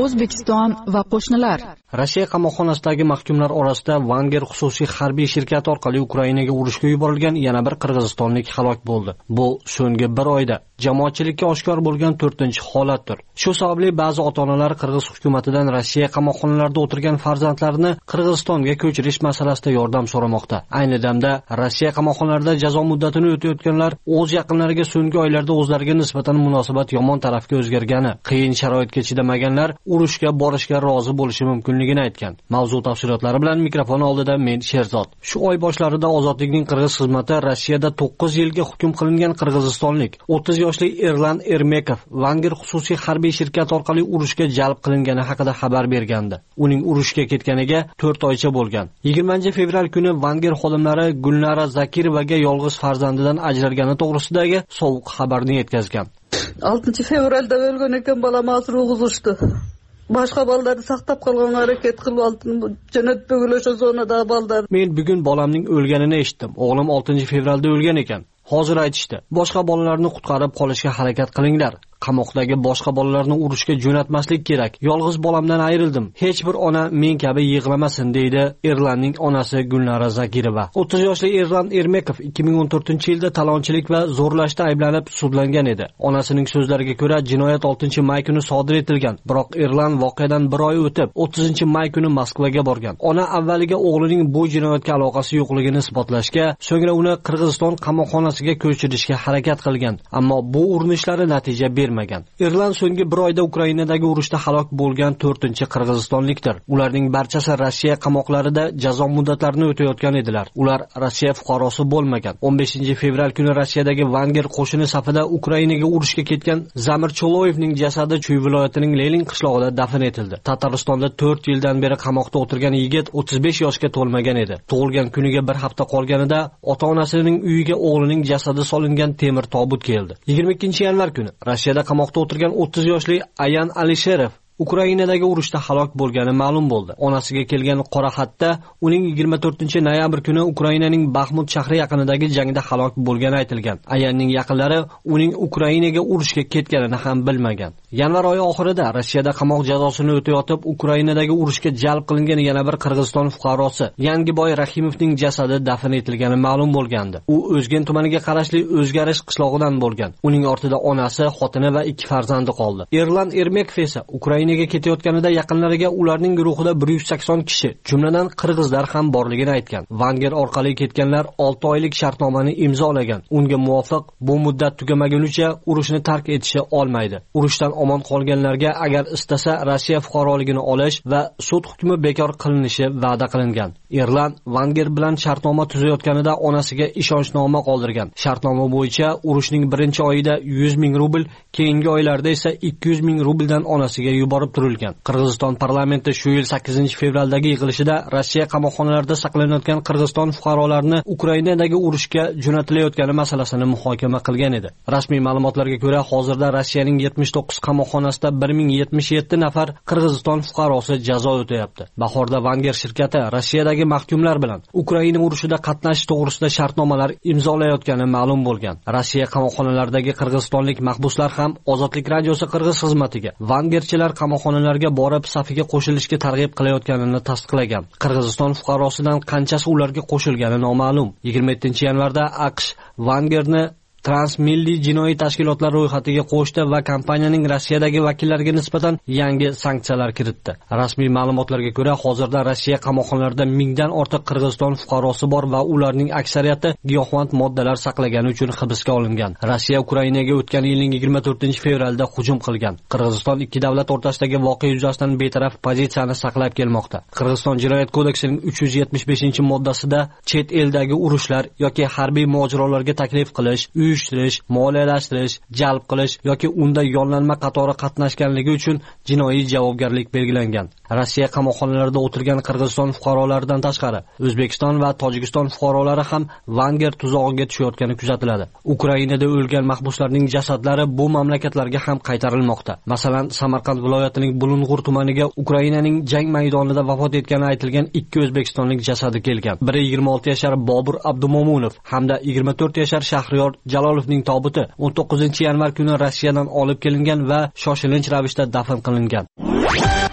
O'zbekiston va qo'shnilar. Rossiya qamoqxonasidagi mahkumlar orasida Vanger xususiy harbiy shirkati orqali Ukrainaga urushga yuborilgan yana bir qirg'izistonlik halok bo'ldi. Bu so'nggi bir oyda jamoatchilikka oshkor bo'lgan 4-holatdir. Shu sababli ba'zi ota-onalar qirg'iz hukumatidan Rossiya qamoqxonalarida o'tirgan farzandlarini Qirg'izistonga ko'chirish masalasida yordam so'ramoqda. Ayni damda Rossiya qamoqxonalarida jazo muddatini o'tayotganlar o'z yaqinlariga so'nggi oylarda o'zlariga nisbatan munosabat yomon tarafga o'zgargani, qiyin sharoitga chidamaganlar urushga borishga rozi bo'lishi mumkinligini aytgan. Mavzu tafsilotlari bilan mikrofon oldida men Sherzod. Shu oy boshlarida Ozodlikning qirg'iz xizmati Rossiyada 9 yilga hukm qilingan qirg'izistonlik 30 yoshli Erlan Ermekov Vanger xususiy harbiy shirkati orqali urushga jalb qilingani haqida xabar bergandi. Uning urushga ketganiga 4 oycha bo'lgan. 20-fevral kuni Vanger xodimlari Gulnara Zakirovaga yolg'iz farzandidan ajralgani to'g'risidagi sovuq xabarni yetkazgan. 6-fevralda o'lgan ekan, bolam hozir o'g'izishdi. Boshqa bolalarni saqlab qolgan harakat qilib oldim. Jannat bo'g'ilosha zonada bolalar. Men bugun bolamning o'lganini eshitdim. O'g'lim 6-fevralda o'lgan ekan. Hozir aytishdi. Boshqa bolalarni qutqarib qolishga harakat qilinglar. Qamoqdagi boshqa bolalarni urushga jo'natmaslik kerak. Yolg'iz bolamdan ayrildim. Hech bir ona men kabi yig'lamasin, deydi Erlanning onasi Gulnara Zakirova. 30 yoshli Erlan Ermekov 2014-yilda talonchilik va zo'rlashda ayblanib sudlangan edi. Onasining so'zlariga ko'ra, jinoyat 6-may kuni sodir etilgan. Biroq Erlan voqeadan bir oy o'tib, 30-may kuni Moskvaga borgan. Ona avvaliga o'g'lining bu jinoyatga aloqasi yo'qligini isbotlashga, so'ngra uni Qirg'iziston qamoqxonasiga ko'chirishga harakat qilgan. Ammo bu urinishlari natija bermagan. Erlan so'nggi bir oyda Ukrainadagi urushda halok bo'lgan 4-qirg'izistonlikdir. Ularning barchasi Rossiya qamoqlarida jazo muddatlarini o'tayotgan edilar. Ular Rossiya fuqarosi bo'lmagan. 15-fevral kuni Rossiyadagi Vanger qo'shini safida Ukrainaga urushga ketgan Zamir Choloyevning jasadi Chuy viloyatining Lenin qishlog'ida dafn etildi. Tataristonda 4 yildan beri qamoqda o'tirgan yigit 35 yoshga to'lmagan edi. Tug'ilgan kuniga bir hafta qolganida ota-onasining uyiga o'g'lining jasadi solingan temir tobut keldi. 22-yanvar kuni Rossiyada qamoqda o'tirgan 30 yoshli Ayan Alisherov Ukrainadagi urushda halok bo'lgani ma'lum bo'ldi. Onasiga kelgan qora xatda uning 24-noyabr kuni Ukrainaning Baxmut shahri yaqinidagi jangda halok bo'lgani aytilgan. Ayanning yaqinlari uning Ukrainaga urushga ketganini ham bilmagan. Yanvar oyi oxirida Rossiyada qamoq jazosini o'tayotib Ukrainadagi urushga jalb qilingan yana bir Qirg'iziston fuqarosi Yangiboy Rahimovning jasadi dafn etilgani ma'lum bo'lgandi. U O'zgen tumaniga qarashli O'zgarish qishlog'idan bo'lgan. Uning ortida onasi, xotini va 2 farzandi qoldi. Erlan Ermekov esa Ukrainaga ketayotganida yaqinlariga ularning guruhida 180 kishi, jumladan qirg'izlar ham borligini aytgan. Vanger orqali ketganlar 6 oylik shartnomani imzolagan. Unga muvofiq bu muddat tugamagunicha urushni tark etishi olmaydi. Urushdan omon qolganlarga agar istasa Rossiya fuqaroligini olish va sud hukmi bekor qilinishi va'da qilingan. Erlan Vanger bilan shartnoma tuzayotganida onasiga ishonchnoma qoldirgan. Shartnoma bo'yicha urushning 1-oyida 100 ming rubl, keyingi oylarda esa 200 ming rubldan onasiga yuborib turilgan. Qirg'iziston parlamenti shu yil 8-fevraldagi yig'ilishida Rossiya qamoqxonalarida saqlanayotgan Qirg'iziston fuqarolarini Ukrainadagi urushga jo'natilayotgani masalasini muhokama qilgan edi. Rasmiy ma'lumotlarga ko'ra, hozirda Rossiyaning 79 qamoqxonasida 1077 nafar Qirg'iziston fuqarosi jazo o'tayapti. Bahorda Vanger shirkati Rossiyadagi mahkumlar bilan Ukraina urushida qatnashish to'g'risida shartnomalar imzolayotgani ma'lum bo'lgan. Rossiya qamoqxonalaridagi qirg'izistonlik mahbuslar ham Ozodlik radiosi qirg'iz xizmatiga Vangerchilar qamoqxonalarga borib safiga qo'shilishga targ'ib qilayotganini tasdiqlagan. Qirg'iziston fuqarosidan qanchasi ularga qo'shilgani noma'lum. 27-yanvarda AQSh Vangerni transmilliy jinoiy tashkilotlar ro'yxatiga qo'shdi va kompaniyaning Rossiyadagi vakillariga nisbatan yangi sanksiyalar kiritdi. Rasmiy ma'lumotlarga ko'ra, hozirda Rossiya qamoqxonalarida 1000 dan ortiq Qirg'iziston fuqarosi bor va ularning aksariyati giyohvand moddalar saqlagani uchun hibsga olingan. Rossiya Ukrainaga o'tgan yilning 24-fevralida hujum qilgan. Qirg'iziston ikki davlat o'rtasidagi voqea yuzasidan betaraf pozitsiyani saqlab kelmoqda. Qirg'iziston jinoyat kodeksining 375-moddasida chet eldagi urushlar yoki harbiy mojarolarga taklif qilish, uyushtirish, moliyalashtirish, jalb qilish yoki unda yollanma qatori qatnashganligi uchun jinoiy javobgarlik belgilangan. Rossiya qamoqxonalarida o'tirgan Qirg'iziston fuqarolaridan tashqari O'zbekiston va Tojikiston fuqarolari ham Vanger tuzog'iga tushayotgani kuzatiladi. Ukrainada o'lgan mahbuslarning jasadlari bu mamlakatlarga ham qaytarilmoqda. Masalan, Samarqand viloyatining Bulung'ur tumaniga Ukrainaning jang maydonida vafot etgani aytilgan 2 o'zbekistonlik jasadi kelgan. Biri 26 yashar Bobur Abdumomunov hamda 24 yashar Shahriyor Jalolovning tobuti 19-yanvar kuni Rossiyadan olib kelingan va shoshilinch ravishda dafn qilingan.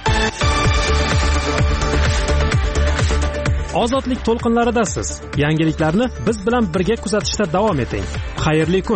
Ozodlik to'lqinlaridasiz. Yangiliklarni biz bilan birga kuzatishda davom eting. Xayrli kun.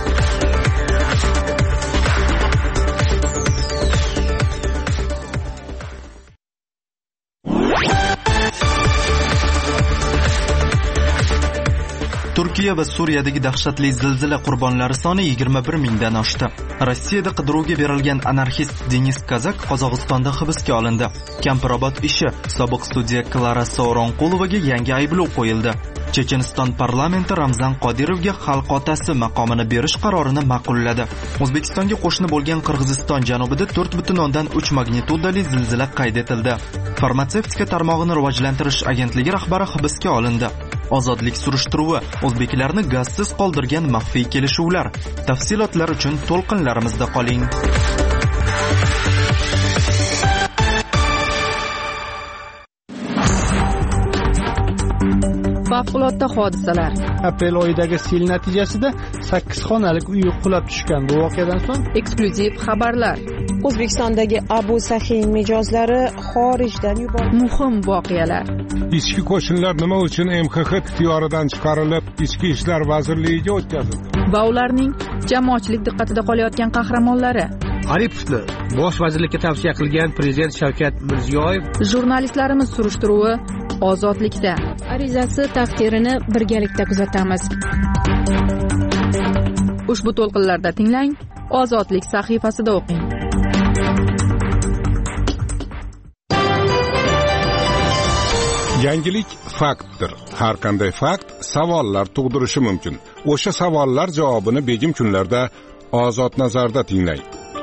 Turkiya va Suriyadagi dahshatli zilzila qurbonlari soni 21 mingdan oshdi. Rossiyada qidiruvga berilgan anarxist Denis Kazak Qozog'istonda hibsga olindi. Kampirobod ishi sobiq sudya Klara Sauronqulovaga yangi ayblov qo'yildi. Checheniston parlamenti Ramzan Qodirovga xalq otasi maqomini berish qarorini ma'qulladi. O'zbekistonga qo'shni bo'lgan Qirg'iziston janubida 4.3 magnitudali zilzila qayd etildi. Farmatsevtika tarmog'ini rivojlantirish agentligi rahbari hibsga olindi. Ozodlik surishtiruvi o'zbeklarni gazsiz qoldirgan maxfiy kelishuvlar. Tafsilotlar uchun to'lqinlarimizda qoling. Favqulodda hodisalar. Aprel oyidagi sel natijasida 8 xonalik uy qulab tushgan. Bu voqeadan so'ng eksklyuziv xabarlar. O'zbekistondagi Abu Sahin mijozlari xorijdan yuborildi. Muhim voqealar. Ichki qo'shinlar nima uchun MXX ixtiyoridan chiqarilib, Ichki ishlar vazirligiga o'tkazildi? Va ularning jamoatchilik diqqatida qolayotgan qahramonlari. Aripovni bosh vazirlikka tavsiya qilgan prezident Shavkat Mirziyoyev. Jurnalistlarimiz surishtiruvi ozodlikda. Arizasi taqdirini birgalikda kuzatamiz. Ushbu to'lqinlarda tinglang, Ozodlik sahifasida o'qing. Yangilik faktdir. Har qanday fakt savollar tug'dirishi mumkin. O'sha savollar javobini begim kunlarda Ozod nazarda tinglang.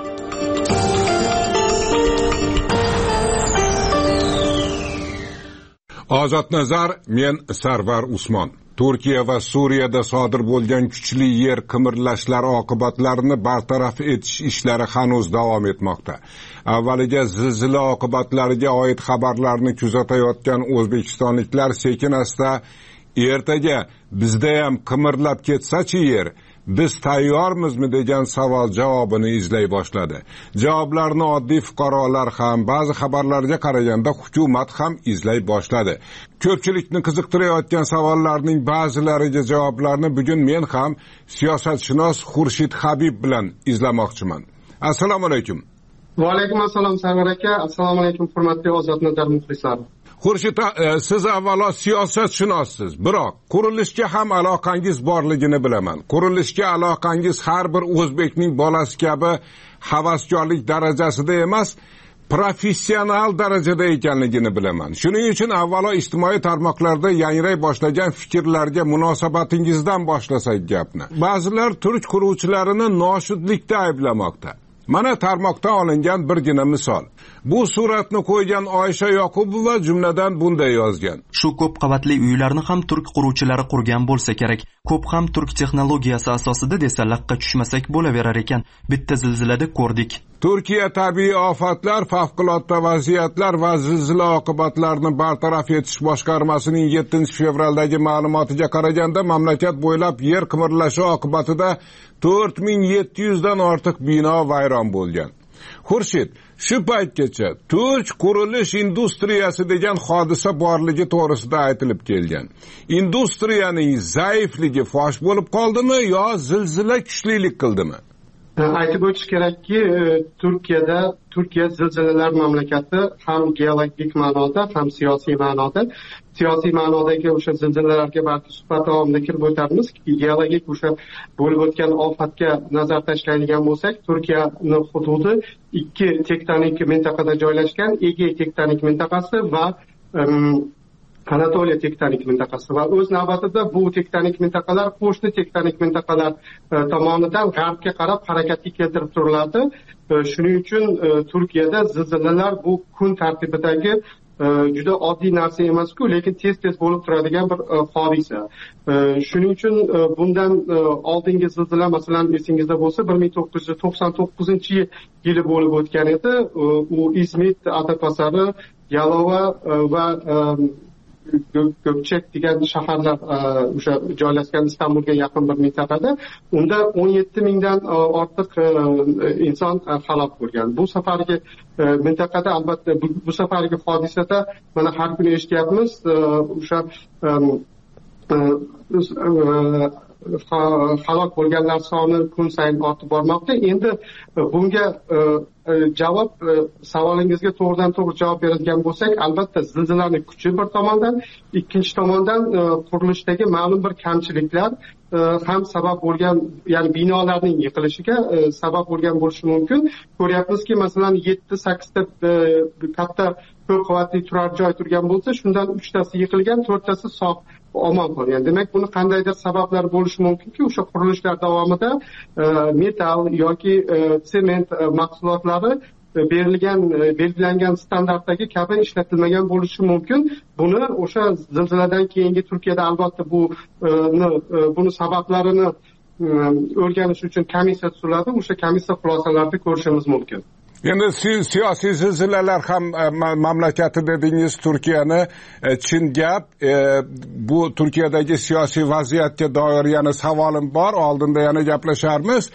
Ozod nazar, men Sarvar Usmon. Turkiya va Suriyada sodir bo'lgan kuchli yer qimirlashlari oqibatlarini bartaraf etish ishlari hanuz davom etmoqda. Avvaliga zilzila oqibatlariga oid xabarlarni kuzatayotgan o'zbekistonliklar sekin-asta ertaga bizda ham qimirlab ketsa-chi yer, biz tayyormizmi degan savol javobini izlay boshladi. Javoblarni oddiy fuqarolar ham, ba'zi xabarlarga qaraganda hukumat ham izlay boshladi. Ko'pchilikni qiziqtirayotgan savollarning ba'zilariga javoblarni bugun men ham siyosatshunos Xurshid Habib bilan izlamoqchiman. Assalomu alaykum. Va alaykum assalom Sarvar aka. Assalomu alaykum hurmatli Ozod nazar muxlislari. Xurshid, siz avvalo siyosatshunossiz, biroq qurilishga ham aloqangiz borligini bilaman. Qurilishga aloqangiz har bir o'zbekning bolasi kabi havaskorlik darajasida emas, professional darajada ekanligini bilaman. Shuning uchun avvalo ijtimoiy tarmoqlarda yangray boshlagan fikrlarga munosabatingizdan boshlasak gapni. Ba'zilar turk quruvchilarini noshudlikda ayblamoqda. Mana tarmoqdan olingan birgina misol. Bu suratni qo'ygan Oysha Yoqubova jumladan bunday yozgan. Shu ko'p qavatli uylarni ham turk quruvchilari qurgan bo'lsa kerak. Ko'p ham turk texnologiyasi asosida desa laqqa tushmasak bo'laverar ekan. Bitta zilzilada ko'rdik. Turkiya tabiiy ofatlar, favqulodda vaziyatlar va zilzila oqibatlarini bartaraf etish boshqarmasining 7-fevraldagi ma'lumotiga qaraganda mamlakat bo'ylab yer qimirlashi oqibatida 4700 dan ortiq bino vayron bo'lgan. Xurshid, shu paytgacha turk qurilish industriyasi degan hodisa borligi to'g'risida aytilib kelgan. Industriyaning zaifligi fosh bo'lib qoldimi yo zilzila kuchlilik qildimi? Aytib o'tish kerakki, Turkiya zilzilalar mamlakati ham geologik ma'noda, ham siyosiy ma'noda. Siyosiy ma'nodagi o'sha zilzilalarga balki suhbat davomida kirib o'tamiz. Geologik o'sha bo'lib o'tgan ofatga nazar tashlaydigan bo'lsak, Turkiyani hududi 2 tektonik mintaqada joylashgan, Egey tektonik mintaqasi va Anatoliya tektonik mintaqasi va o'z navbatida bu tektonik mintaqalar qo'shni tektonik mintaqalar tomonidan g'arbga qarab harakatga keltirib turiladi. Shuning uchun Turkiyada zilzilalar bu kun tartibidagi juda oddiy narsa emas-ku, lekin tez-tez bo'lib turadigan bir hodisa. Shuning uchun bundan oldingi zilzila masalan esingizda bo'lsa 1999-yili bo'lib o'tgan edi. U Izmit, Adapazarı, Yalova va Gökçek degan shaharlar o'sha joylashgan Istanbulga yaqin bir mintaqada unda 17 mingdan ortiq inson halok bo'lgan. Bu safargi mintaqada albatta bu safargi hodisada mana har kuni eshityapmiz o'sha halok bo'lganlar soni kun sayin ortib bormoqda. Endi bunga javob savolingizga to'g'ridan to'g'ri javob beradigan bo'lsak, albatta zilzilaning kuchi bir tomondan, ikkinchi tomondan qurilishdagi ma'lum bir kamchiliklar ham sabab bo'lgan, ya'ni binolarning yiqilishiga sabab bo'lgan bo'lishi mumkin. Ko'ryapmizki, masalan 7-8 ta katta ko'p qavatli turar joy turgan bo'lsa, shundan 3 tasi yiqilgan, 4 tasi sog' omon qolgan. Demak, buni qandaydir sabablar bo'lishi mumkinki, o'sha qurilishlar davomida metal yoki sement mahsulotlari belgilangan standartdagi kabi ishlatilmagan bo'lishi mumkin. Buni o'sha zilziladan keyingi Turkiyada albatta buni sabablarini o'rganish uchun komissiya tuziladi. O'sha komissiya xulosalarni ko'rishimiz mumkin. Endi siyosiy zilzilalar ham mamlakati dedingiz Turkiyani, chin gap. Bu Turkiyadagi siyosiy vaziyatga doir yana savolim bor, oldinda yana gaplasharmiz.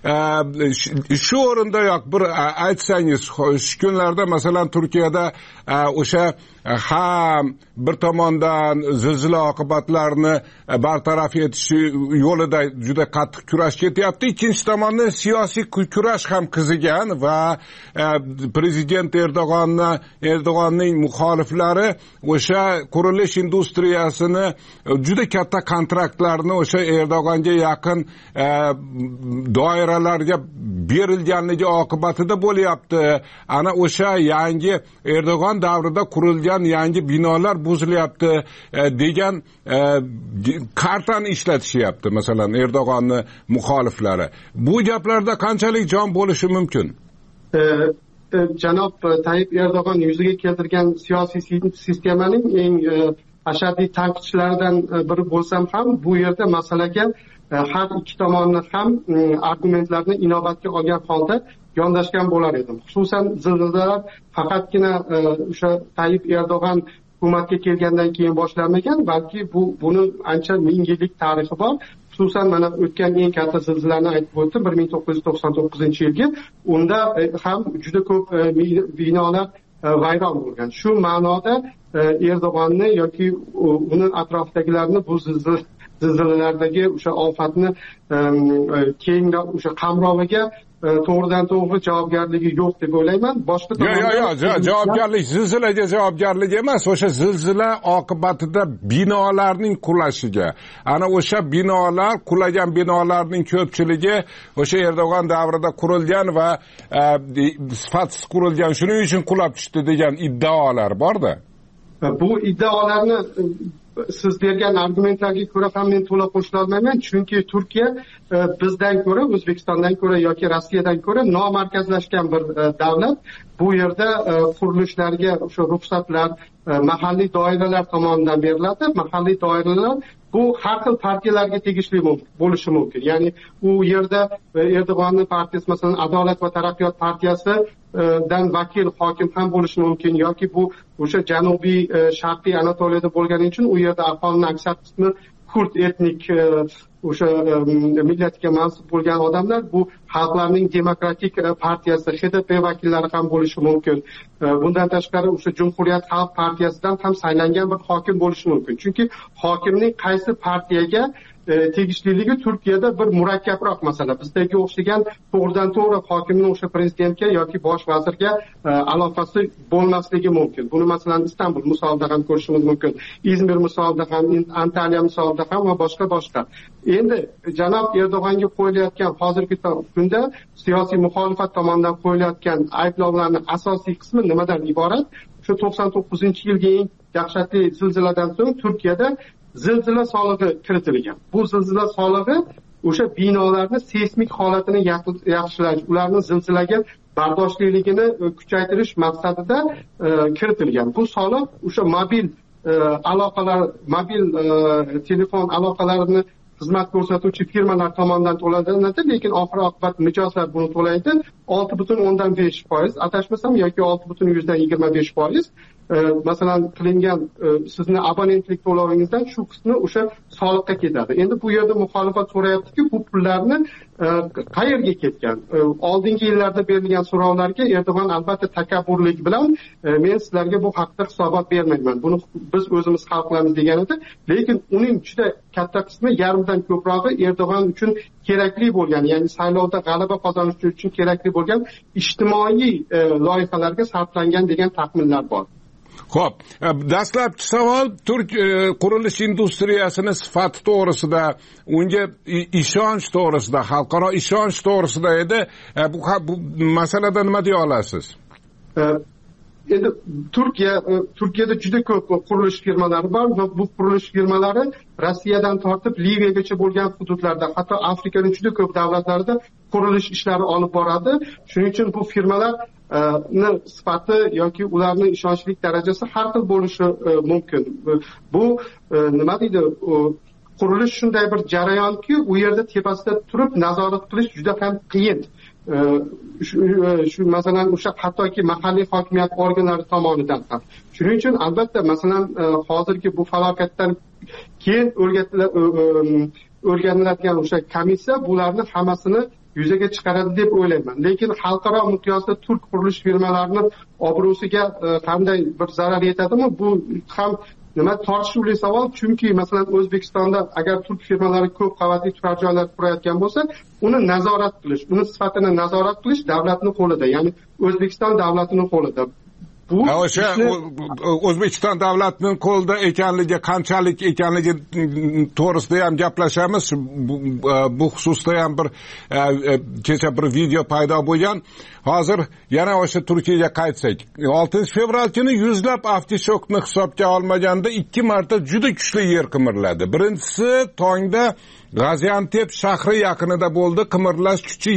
Shu o'rindayoq bir aytsangiz, shu kunlarda masalan Turkiyada o'sha ham bir tomondan zilzila oqibatlarini bartaraf etish yo'lida juda qattiq kurash ketyapti, ikkinchi tomondan siyosiy kurash ham qizigan va prezident Erdo'g'onning muxoliflari o'sha qurilish industriyasini juda katta kontraktlarni o'sha Erdo'g'onga yaqin doiralarga berilganligi oqibatida bo'lyapti. Ana o'sha yangi Erdo'g'on davrida qurilgan yangi binolar buzilyapti degan kartani ishlatishyapti masalan Erdo'g'onni muxoliflari. Bu gaplarda qanchalik jon bo'lishi mumkin? Janob Tayyip Erdo'g'on yuzaga keltirgan siyosiy sistemaning eng ashaddiy tanqidchilaridan biri bo'lsam ham, bu yerda masalaga har ikki tomonni ham argumentlarni inobatga olgan holda yondashgan bo'lar edim. Xususan zilzilalar faqatgina o'sha Tayyip Erdo'g'on hukumatga kelgandan keyin boshlanmagan, balki buni ancha ming yillik tarixi bor. Xususan mana o'tgan eng katta zilzilani aytib o'tdim, 1999-yilgi. Unda ham juda ko'p binolar vayron bo'lgan. Shu ma'noda Erdo'g'onni yoki uni atrofidagilarni bu zilzilalardagi o'sha ofatni keyinroq o'sha qamroviga to'g'ridan to'g'ri javobgarligi yo'q deb o'ylayman. Boshqa tomondan javobgarlik zilzilaga javobgarlik emas, o'sha zilzila oqibatida binolarning qulashiga. Ana o'sha binolar, qulagan binolarning ko'pchiligi o'sha Erdo'g'on davrida qurilgan va sifatsiz qurilgan, shuning uchun qulab tushdi degan iddaolar bor-da. Bu iddaolarni siz bergan argumentlarga ko'ra ham men to'la qo'shila olmayman, chunki Turkiya bizdan ko'ra, O'zbekistondan ko'ra yoki Rossiyadan ko'ra nomarkazlashgan bir davlat. Bu yerda qurilishlarga o'sha ruxsatlar mahalliy doiralar tomonidan beriladi. Mahalliy doiralar bu har xil partiyalarga tegishli bo'lishi mumkin. Ya'ni u yerda Erdo'g'onning partiyasi, masalan, Adolat va taraqqiyot partiyasi dan vakil hokim ham bo'lishi mumkin yoki bu o'sha janubiy sharqiy Anatoliyada bo'lgani uchun u yerda aholining aksar qismi kurd etnik o'sha millatiga mansub bo'lgan odamlar, bu xalqlarning demokratik partiyasi HDP vakillari ham bo'lishi mumkin. Bundan tashqari o'sha Cumhuriyat xalq partiyasidan ham saylangan bir hokim bo'lishi mumkin. Chunki hokimning qaysi partiyaga tegishliligi Turkiyada bir murakkabroq masala. Bizdagi o'xshagan to'g'ridan to'g'ri hokimning o'sha prezidentga yoki bosh vazirga aloqasi bo'lmasligi mumkin. Buni masalan Istanbul misolida ham ko'rishimiz mumkin. İzmir misolida ham, Antaliya misolida ham va boshqa. Endi janob Erdo'g'onga qo'yilayotgan hozirgi kunda siyosiy muxolifat tomonidan qo'yilayotgan ayblovlarning asosiy qismi nimadan iborat? Shu 99-yilgi eng dahshatli zilziladan so'ng Turkiyada zilzila solig'i kiritilgan. Bu zilzila solig'i o'sha binolarning seysmik holatini yaxshilash, ularning zilzilaga bardoshliligini kuchaytirish maqsadida kiritilgan. Bu soliq o'sha mobil aloqalar, mobil telefon aloqalarini xizmat ko'rsatuvchi firmalar tomonidan to'lanadi, lekin oxir oqibat mijozlar buni to'laydi. 6,5%, adashmasam yoki 6,25%. masalan qilingan sizni abonentlik to'lovingizdan shu qismi o'sha soliqqa ketadi. Endi bu yerda muxolifat so'rayaptiki, bu pullarni qayerga ketgan? Oldingi yillarda berilgan so'rovlarga Erdo'g'on albatta takabburlik bilan men sizlarga bu haqda hisobot bermayman, buni biz o'zimiz hal qilamiz degan edi. Lekin uning juda katta qismi, yarmidan ko'prog'i Erdo'g'on uchun kerakli bo'lgan, ya'ni saylovda g'alaba qozonish uchun kerakli bo'lgan ijtimoiy loyihalarga sarflangan degan taxminlar bor. Xo'p, dastlabki savol qurilish industriyasini sifati to'g'risida, unga ishonch to'g'risida, xalqaro ishonch to'g'risida edi. Bu masalada nima deya olasiz? Endi Turkiyada juda ko'p qurilish firmalari bor va bu qurilish firmalari Rossiyadan tortib Liviyagacha bo'lgan hududlarda, hatto Afrikaning juda ko'p davlatlarida qurilish ishlari olib boradi. Shuning uchun bu firmalar sifati yoki ularning ishonchlik darajasi har xil bo'lishi mumkin. Bu nima deydi, qurilish shunday bir jarayonki, u yerda tepasida turib nazorat qilish juda ham qiyin. Shu masalan o'sha hattoki mahalliy hokimiyat organlari tomonidan ham. Shuning uchun albatta masalan hozirgi bu falokatdan keyin o'rganiladigan o'sha komissiya bularni hammasini yuzaga chiqaradi deb o'ylayman. Lekin xalqaro miqyosda turk qurilish firmalarining obro'siga qanday bir zarar yetadimi? Bu ham tortishuvli savol. Chunki masalan O'zbekistonda agar turk firmalari ko'p qavatli turar joylar qurayotgan bo'lsa, uni nazorat qilish, uni sifatini nazorat qilish davlatning qo'lida, ya'ni O'zbekiston davlatining qo'lida. O'sha O'zbekiston davlatining qo'lida ekanligi, qanchalik ekanligi to'g'risida ham gaplashamiz. Bu xususda ham bir kecha bir video paydo bo'lgan. Hozir yana o'sha Turkiyaga qaytsak, 6 fevral kuni yuzlab avtoshokni hisobga olmaganda 2 marta juda kuchli yer qimirladi. Birinchisi tongda Gaziantep shahri yaqinida bo'ldi. Qimirlash kuchi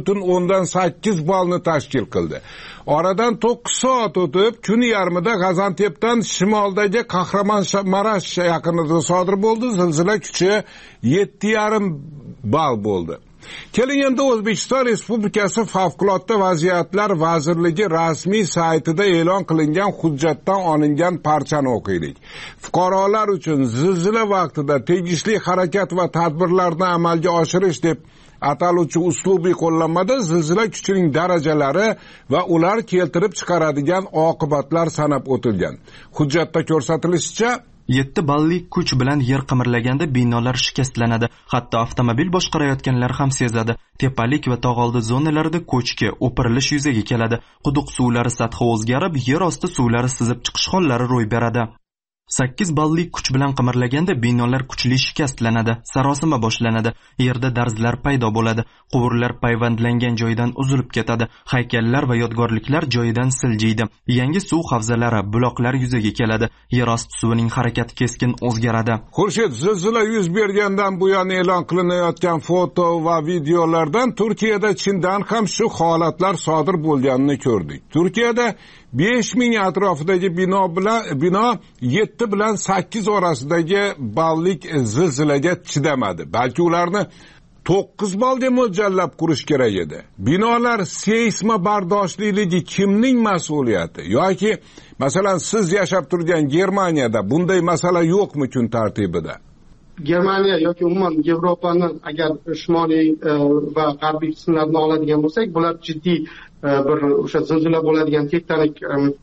7.8 balni tashkil qildi. Oradan 9 soat o'tib, kun yarmida Gaziantepdan shimoldagi Kahramonmarash yaqinida sodir bo'ldi. Zilzila kuchi 7.5 bal bo'ldi. Keling endi O'zbekiston Respublikasi Favqulodda vaziyatlar vazirligi rasmiy saytida e'lon qilingan hujjatdan olingan parchani o'qiylik. Fuqarolar uchun zilzila vaqtida tegishli harakat va tadbirlarni amalga oshirish deb ataluvchi uslubiy qo'llanmada zilzila kuchining darajalari va ular keltirib chiqaradigan oqibatlar sanab o'tilgan. Hujjatda ko'rsatilishicha 7 balli kuch bilan yer qimirlaganda binolar shikastlanadi. Hatto avtomobil boshqarayotganlar ham sezadi. Tepalik va tog'oldi zonalarida ko'chki, o'pirilish yuzaga keladi. Quduq suvlari sathi o'zgarib, yer osti suvlari sizib chiqish hollari ro'y beradi. 8 balli kuch bilan qimirlaganda binolar kuchli shikastlanadi, sarosima boshlanadi, yerda darzlar paydo bo'ladi, quvurlar payvandlangan joydan uzilib ketadi, haykallar va yodgorliklar joyidan siljiydi, yangi suv havzalari, buloqlar yuzaga keladi, yer osti suvining harakati keskin o'zgaradi. Xurshid, zilzila yuz bergandan buyon e'lon qilinayotgan foto va videolardan Turkiyada chindan ham shu holatlar sodir bo'lganini ko'rdik. Turkiyada 5000 atrofidagi bino 7 bilan 8 orasidagi ballik zilzilaga chidamadi. Balki ularni 9 balga mo'ljallab qurish kerak edi. Binolar seysma bardoshliligi kimning mas'uliyati? Yoki masalan siz yashab turgan Germaniyada bunday masala yo'qmi kun tartibida? Germaniya yoki umuman Yevropani agar shimoliy va g'arbiy qismlarini oladigan bo'lsak, bular jiddiy bir o'sha zilzila bo'ladigan tektonik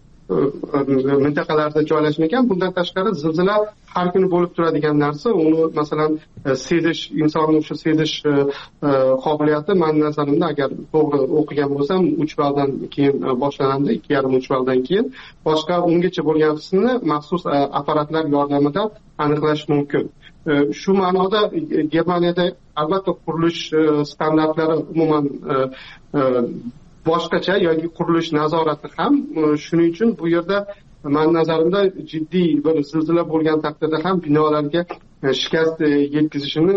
mintaqalarda joylashmagan. Bundan tashqari zilzila har kuni bo'lib turadigan narsa. Uni masalan sezish, insonning o'sha sezish qobiliyati men nazarimda agar to'g'ri o'qigan bo'lsam 3 baldan keyin boshlanadi, 2,5-3 baldan keyin. Boshqa ungacha bo'lgan qismini maxsus apparatlar yordamida aniqlash mumkin. Shu ma'noda Germaniyada albatta qurilish standartlari umuman boshqacha yoki qurilish nazorati ham. Shuning uchun bu yerda men nazarimda jiddiy bir zilzila bo'lgan taqdirda ham binolarga shikast yetkazishini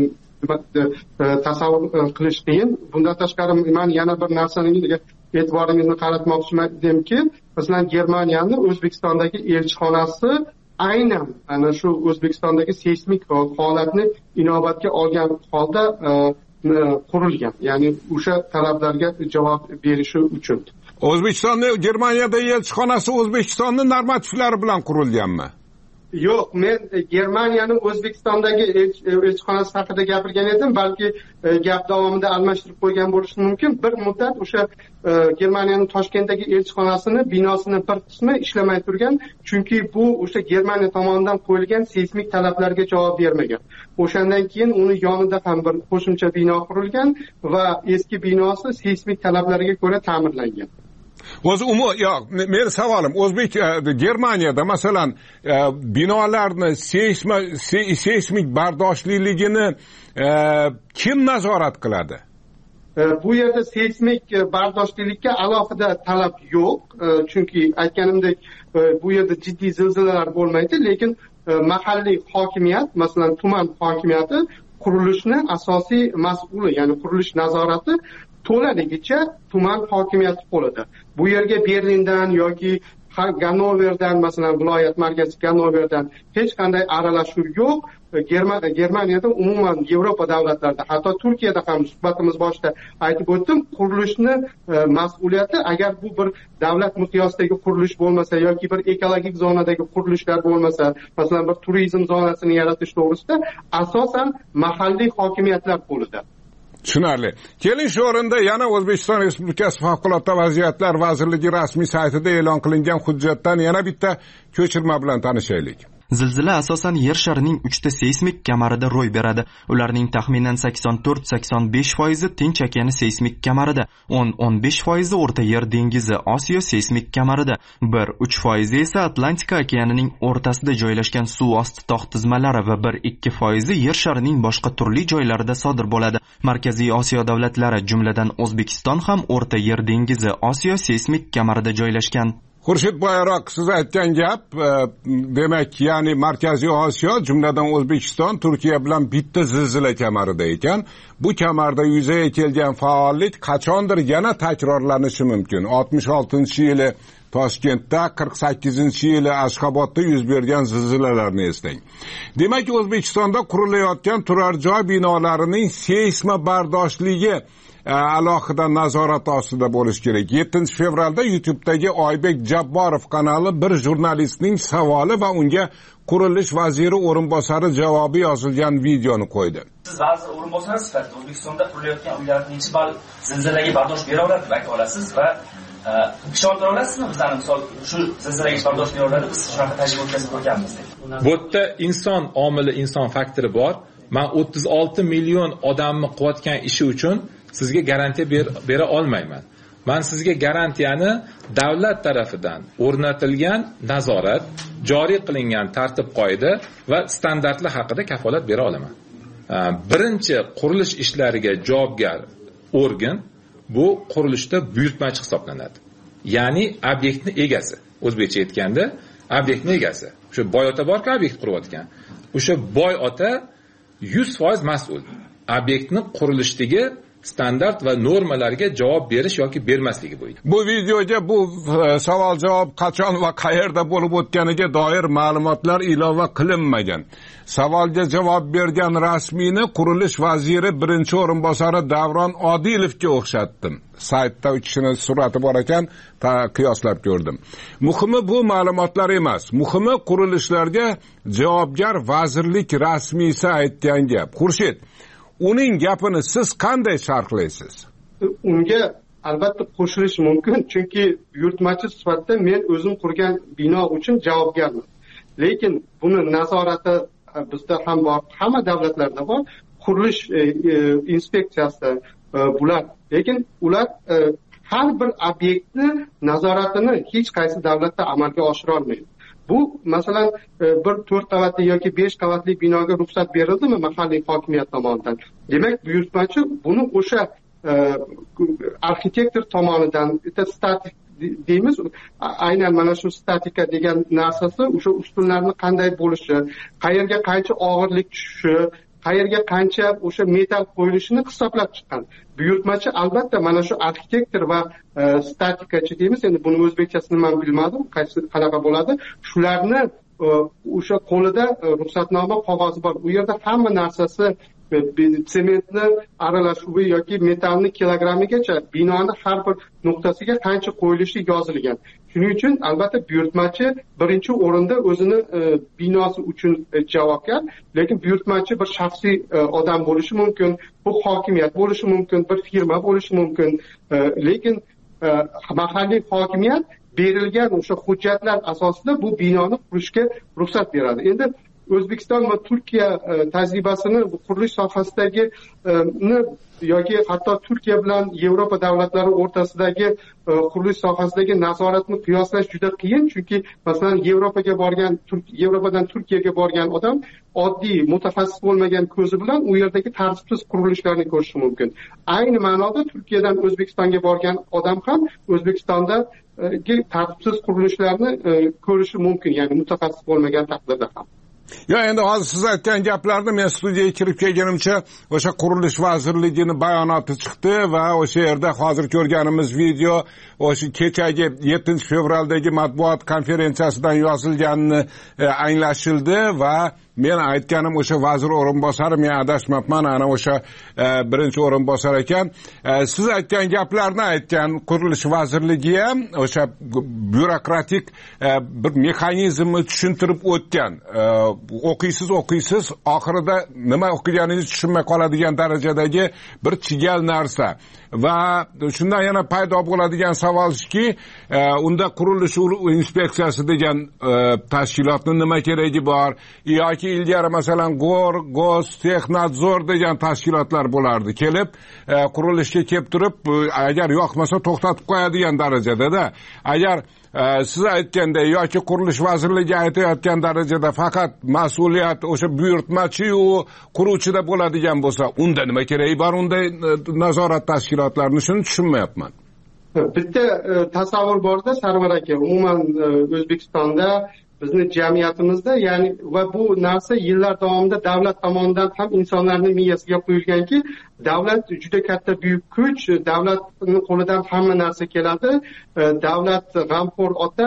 tasavvur qilish qiyin. Bundan tashqari men yana bir narsaning e'tiboringizni qaratmoqchimki, masalan Germaniyaning O'zbekistondagi elchixonasi aynan ana shu O'zbekistondagi seysmik holatni inobatga olgan holda qurilgan. Ya'ni o'sha talablarga javob berishi uchun. O'zbekistonning Germaniyada elchixonasi O'zbekistonning normativlari bilan qurilganmi? Yo'q, men Germaniyaning O'zbekistondagi elchixonasi haqida gapirgan edim, balki gap davomida almashtirib qo'ygan bo'lishi mumkin. Bir muddat o'sha Germaniyaning Toshkentdagi elchixonasini binosini bir qismi ishlamay turgan, chunki bu o'sha Germaniya tomonidan qo'yilgan seysmik talablarga javob bermagan. O'shandan keyin uni yonida ham bir qo'shimcha bino qurilgan va eski binosi seysmik talablarga ko'ra ta'mirlangan. Yo'q, men savolim Germaniyada masalan binolarni seysmik bardoshliligini kim nazorat qiladi? Bu yerda seysmik bardoshlilikka alohida talab yo'q, chunki aytganimdek bu yerda jiddiy zilzilalar bo'lmaydi, lekin mahalliy hokimiyat, masalan tuman hokimiyati qurilishni asosiy mas'uli, ya'ni qurilish nazorati to'laligicha tuman hokimiyati qo'lida. Bu yerga Berlindan yoki Gannoverdan, masalan viloyat markazi Gannoverdan hech qanday aralashuv yo'q. Germaniyada umuman Yevropa davlatlarida, hatto Turkiyada ham suhbatimiz boshida aytib o'tdim, qurilishni mas'uliyati, agar bu bir davlat miqyosidagi qurilish bo'lmasa yoki bir ekologik zonadagi qurilishlar bo'lmasa, masalan bir turizm zonasini yaratish to'g'risida asosan mahalliy hokimiyatlar qo'lida. Tushunarli. Keling, shu o'rinda yana O'zbekiston Respublikasi Favqulodda vaziyatlar vazirligi rasmiy saytida e'lon qilingan hujjatdan yana bitta ko'chirma bilan tanishaylik. Zilzila asosan yer sharining 3 ta seysmik kamarida ro'y beradi. Ularning taxminan 84-85% Tinch okeani seysmik kamarida, 10-15% O'rta Yer dengizi Osiyo seysmik kamarida, 1-3% esa Atlantika okeanining o'rtasida joylashgan suv osti tog' tizmalari va 1-2% yer sharining boshqa turli joylarida sodir bo'ladi. Markaziy Osiyo davlatlari, jumladan O'zbekiston ham O'rta Yer dengizi Osiyo seysmik kamarida joylashgan. Xurshid boyaroq siz aytgan gap, demak, ya'ni Markaziy Osiyo, jumladan O'zbekiston, Turkiya bilan bitta zilzila kamarida ekan. Bu kamarda yuzaga kelgan faollik qachondir yana takrorlanishi mumkin. 66-yili Toshkentda, 48-yili Ashxobodda yuz bergan zilzilalarni eslang. Demak, O'zbekistonda qurilayotgan turar joy binolarining seysma bardoshligi alohida nazorat ostida bo'lishi kerak. 7-fevralda YouTube'dagi Oybek Jabborov kanali bir jurnalistning savoli va unga qurilish vaziri o'rinbosari javobi yozilgan videoni qo'ydi. Siz vazir o'rinbosari sifatida O'zbekistonda qurilayotgan uylar necha ball zilzilaga bardosh bera oladi deb ayta olasiz va ishontira olasizmi? Bizlarni misol shu zilzilaga bardosh bera oladi, biz shunaqa tajriba o'tkazib ko'rganmiz. Bu yerda inson omili, inson faktori bor. Men 36 million odamni quvvatgan ishi uchun sizga garantiya bera olmayman. Men sizga garantiyani davlat tarafidan o'rnatilgan nazorat, joriy qilingan tartib-qoida va standartlar haqida kafolat bera olaman. Birinchi qurilish ishlariga javobgar organ bu qurilishda buyurtmachi hisoblanadi. Ya'ni obyektni egasi. O'zbekcha aytganda, obyektni egasi. O'sha boy ota borku obyekt qurayotgan. O'sha boy ota 100% mas'ul. Obyektni qurilishdagi standart va normalarga javob berish yoki bermasligi bo'yicha. Bu videoga bu savol javob qachon va qayerda bo'lib o'tganiga doir ma'lumotlar ilova qilinmagan. Savolga javob bergan rasmiyni qurilish vaziri birinchi o'rinbosari Davron Odilovga o'xshatdim. Saytda u kishini surati bor ekan, qiyoslab ko'rdim. Muhimi bu ma'lumotlar emas. Muhimi qurilishlarga javobgar vazirlik rasmiysi aytgan gap. Xurshid, uning gapini siz qanday sharhlaysiz? Unga albatta qo'shilish mumkin, chunki buyurtmachi sifatida men o'zim qurgan bino uchun javobgarman. Lekin buni nazorati bizda ham bor, hamma davlatlarda bor, qurilish inspeksiyasi bular. Lekin ular har bir obyektni nazoratini hech qaysi davlatda amalga oshira olmaydi. Bu masalan bir 4 qavatli yoki 5 qavatli binoga ruxsat berildimi mahalliy hokimiyat tomonidan? Demak, buyurtmachi buni o'sha arxitektor tomonidan statik deymiz, aynan mana shu statika degan narsasi o'sha ustunlarni qanday bo'lishi, qayerga qancha og'irlik tushishi, qayerga qancha o'sha metal qo'yilishini hisoblab chiqqan. Buyurtmachi albatta mana shu arxitektor va statikachi deymiz, endi buni o'zbekchasini men bilmadim, qanaqa bo'ladi. Shularni o'sha qo'lida ruxsatnoma qog'ozi bor. U yerda hamma narsasi sementni aralashuvi yoki metallni kilogrammigacha binoni har bir nuqtasiga qancha qo'yilishi yozilgan. Shuning uchun albatta buyurtmachi birinchi o'rinda o'zini binosi uchun javobgar, lekin buyurtmachi bir shaxsiy odam bo'lishi mumkin, bu hokimiyat bo'lishi mumkin, bir firma bo'lishi mumkin, lekin mahalliy hokimiyat berilgan o'sha hujjatlar asosida bu binoni qurishga ruxsat beradi. Endi O'zbekiston va Turkiya tajribasini qurilish sohasidagi yoki hatto Turkiya bilan Yevropa davlatlari o'rtasidagi qurilish sohasidagi nazoratni qiyoslash juda qiyin, chunki masalan Yevropadan Turkiyaga borgan odam oddiy mutaxassis bo'lmagan ko'zi bilan u yerdagi tartibsiz qurilishlarni ko'rishi mumkin. Ayni ma'noda Turkiyadan O'zbekistonga borgan odam ham O'zbekistondagi tartibsiz qurilishlarni ko'rishi mumkin, ya'ni mutaxassis bo'lmagan taqdirda ham. Yo, endi hozir siz aytgan gaplarni men studiyaga kirib kelganimcha o'sha qurilish vazirligini bayonoti chiqdi va o'sha yerda hozir ko'rganimiz video o'sha kechagi 7 fevraldagi matbuot konferensiyasidan yozilganini anglashildi va men aytganim o'sha vazir o'rinbosari, men adashmabman, ana o'sha birinchi o'rinbosar ekan. Siz aytgan gaplarni aytgan qurilish vazirligi ham o'sha byurokratik bir mexanizmni tushuntirib o'tgan. O'qiysiz, oxirida nima o'qiganingizni tushunmay qoladigan darajadagi bir chigal narsa. Va shundan yana paydo bo'ladigan savol shuki, unda qurilish inspeksiyasi degan tashkilotning nima keragi bor yoki ilgari masalan Gostexnadzor degan tashkilotlar bo'lardi. Kelib qurilishga kelib turib, agar yoqmasa to'xtatib qo'yadigan darajada-da. Agar siz aytganday yoki qurilish vazirligi aytayotgan darajada faqat mas'uliyat o'sha buyurtmachi-yu quruvchida bo'ladigan bo'lsa, unda nima keragi bor unday nazorat tashkilotlarini? Shuni tushunmayapman. Bitta tasavvur borda, Sarvar aka, umuman O'zbekistonda bizni jamiyatimizda, ya'ni va bu narsa yillar davomida davlat tomonidan ham insonlarning miyasiga qo'yilganki, davlat juda katta buyuk kuch, davlatning qo'lidan hamma narsa keladi, davlat g'amxo'r ota,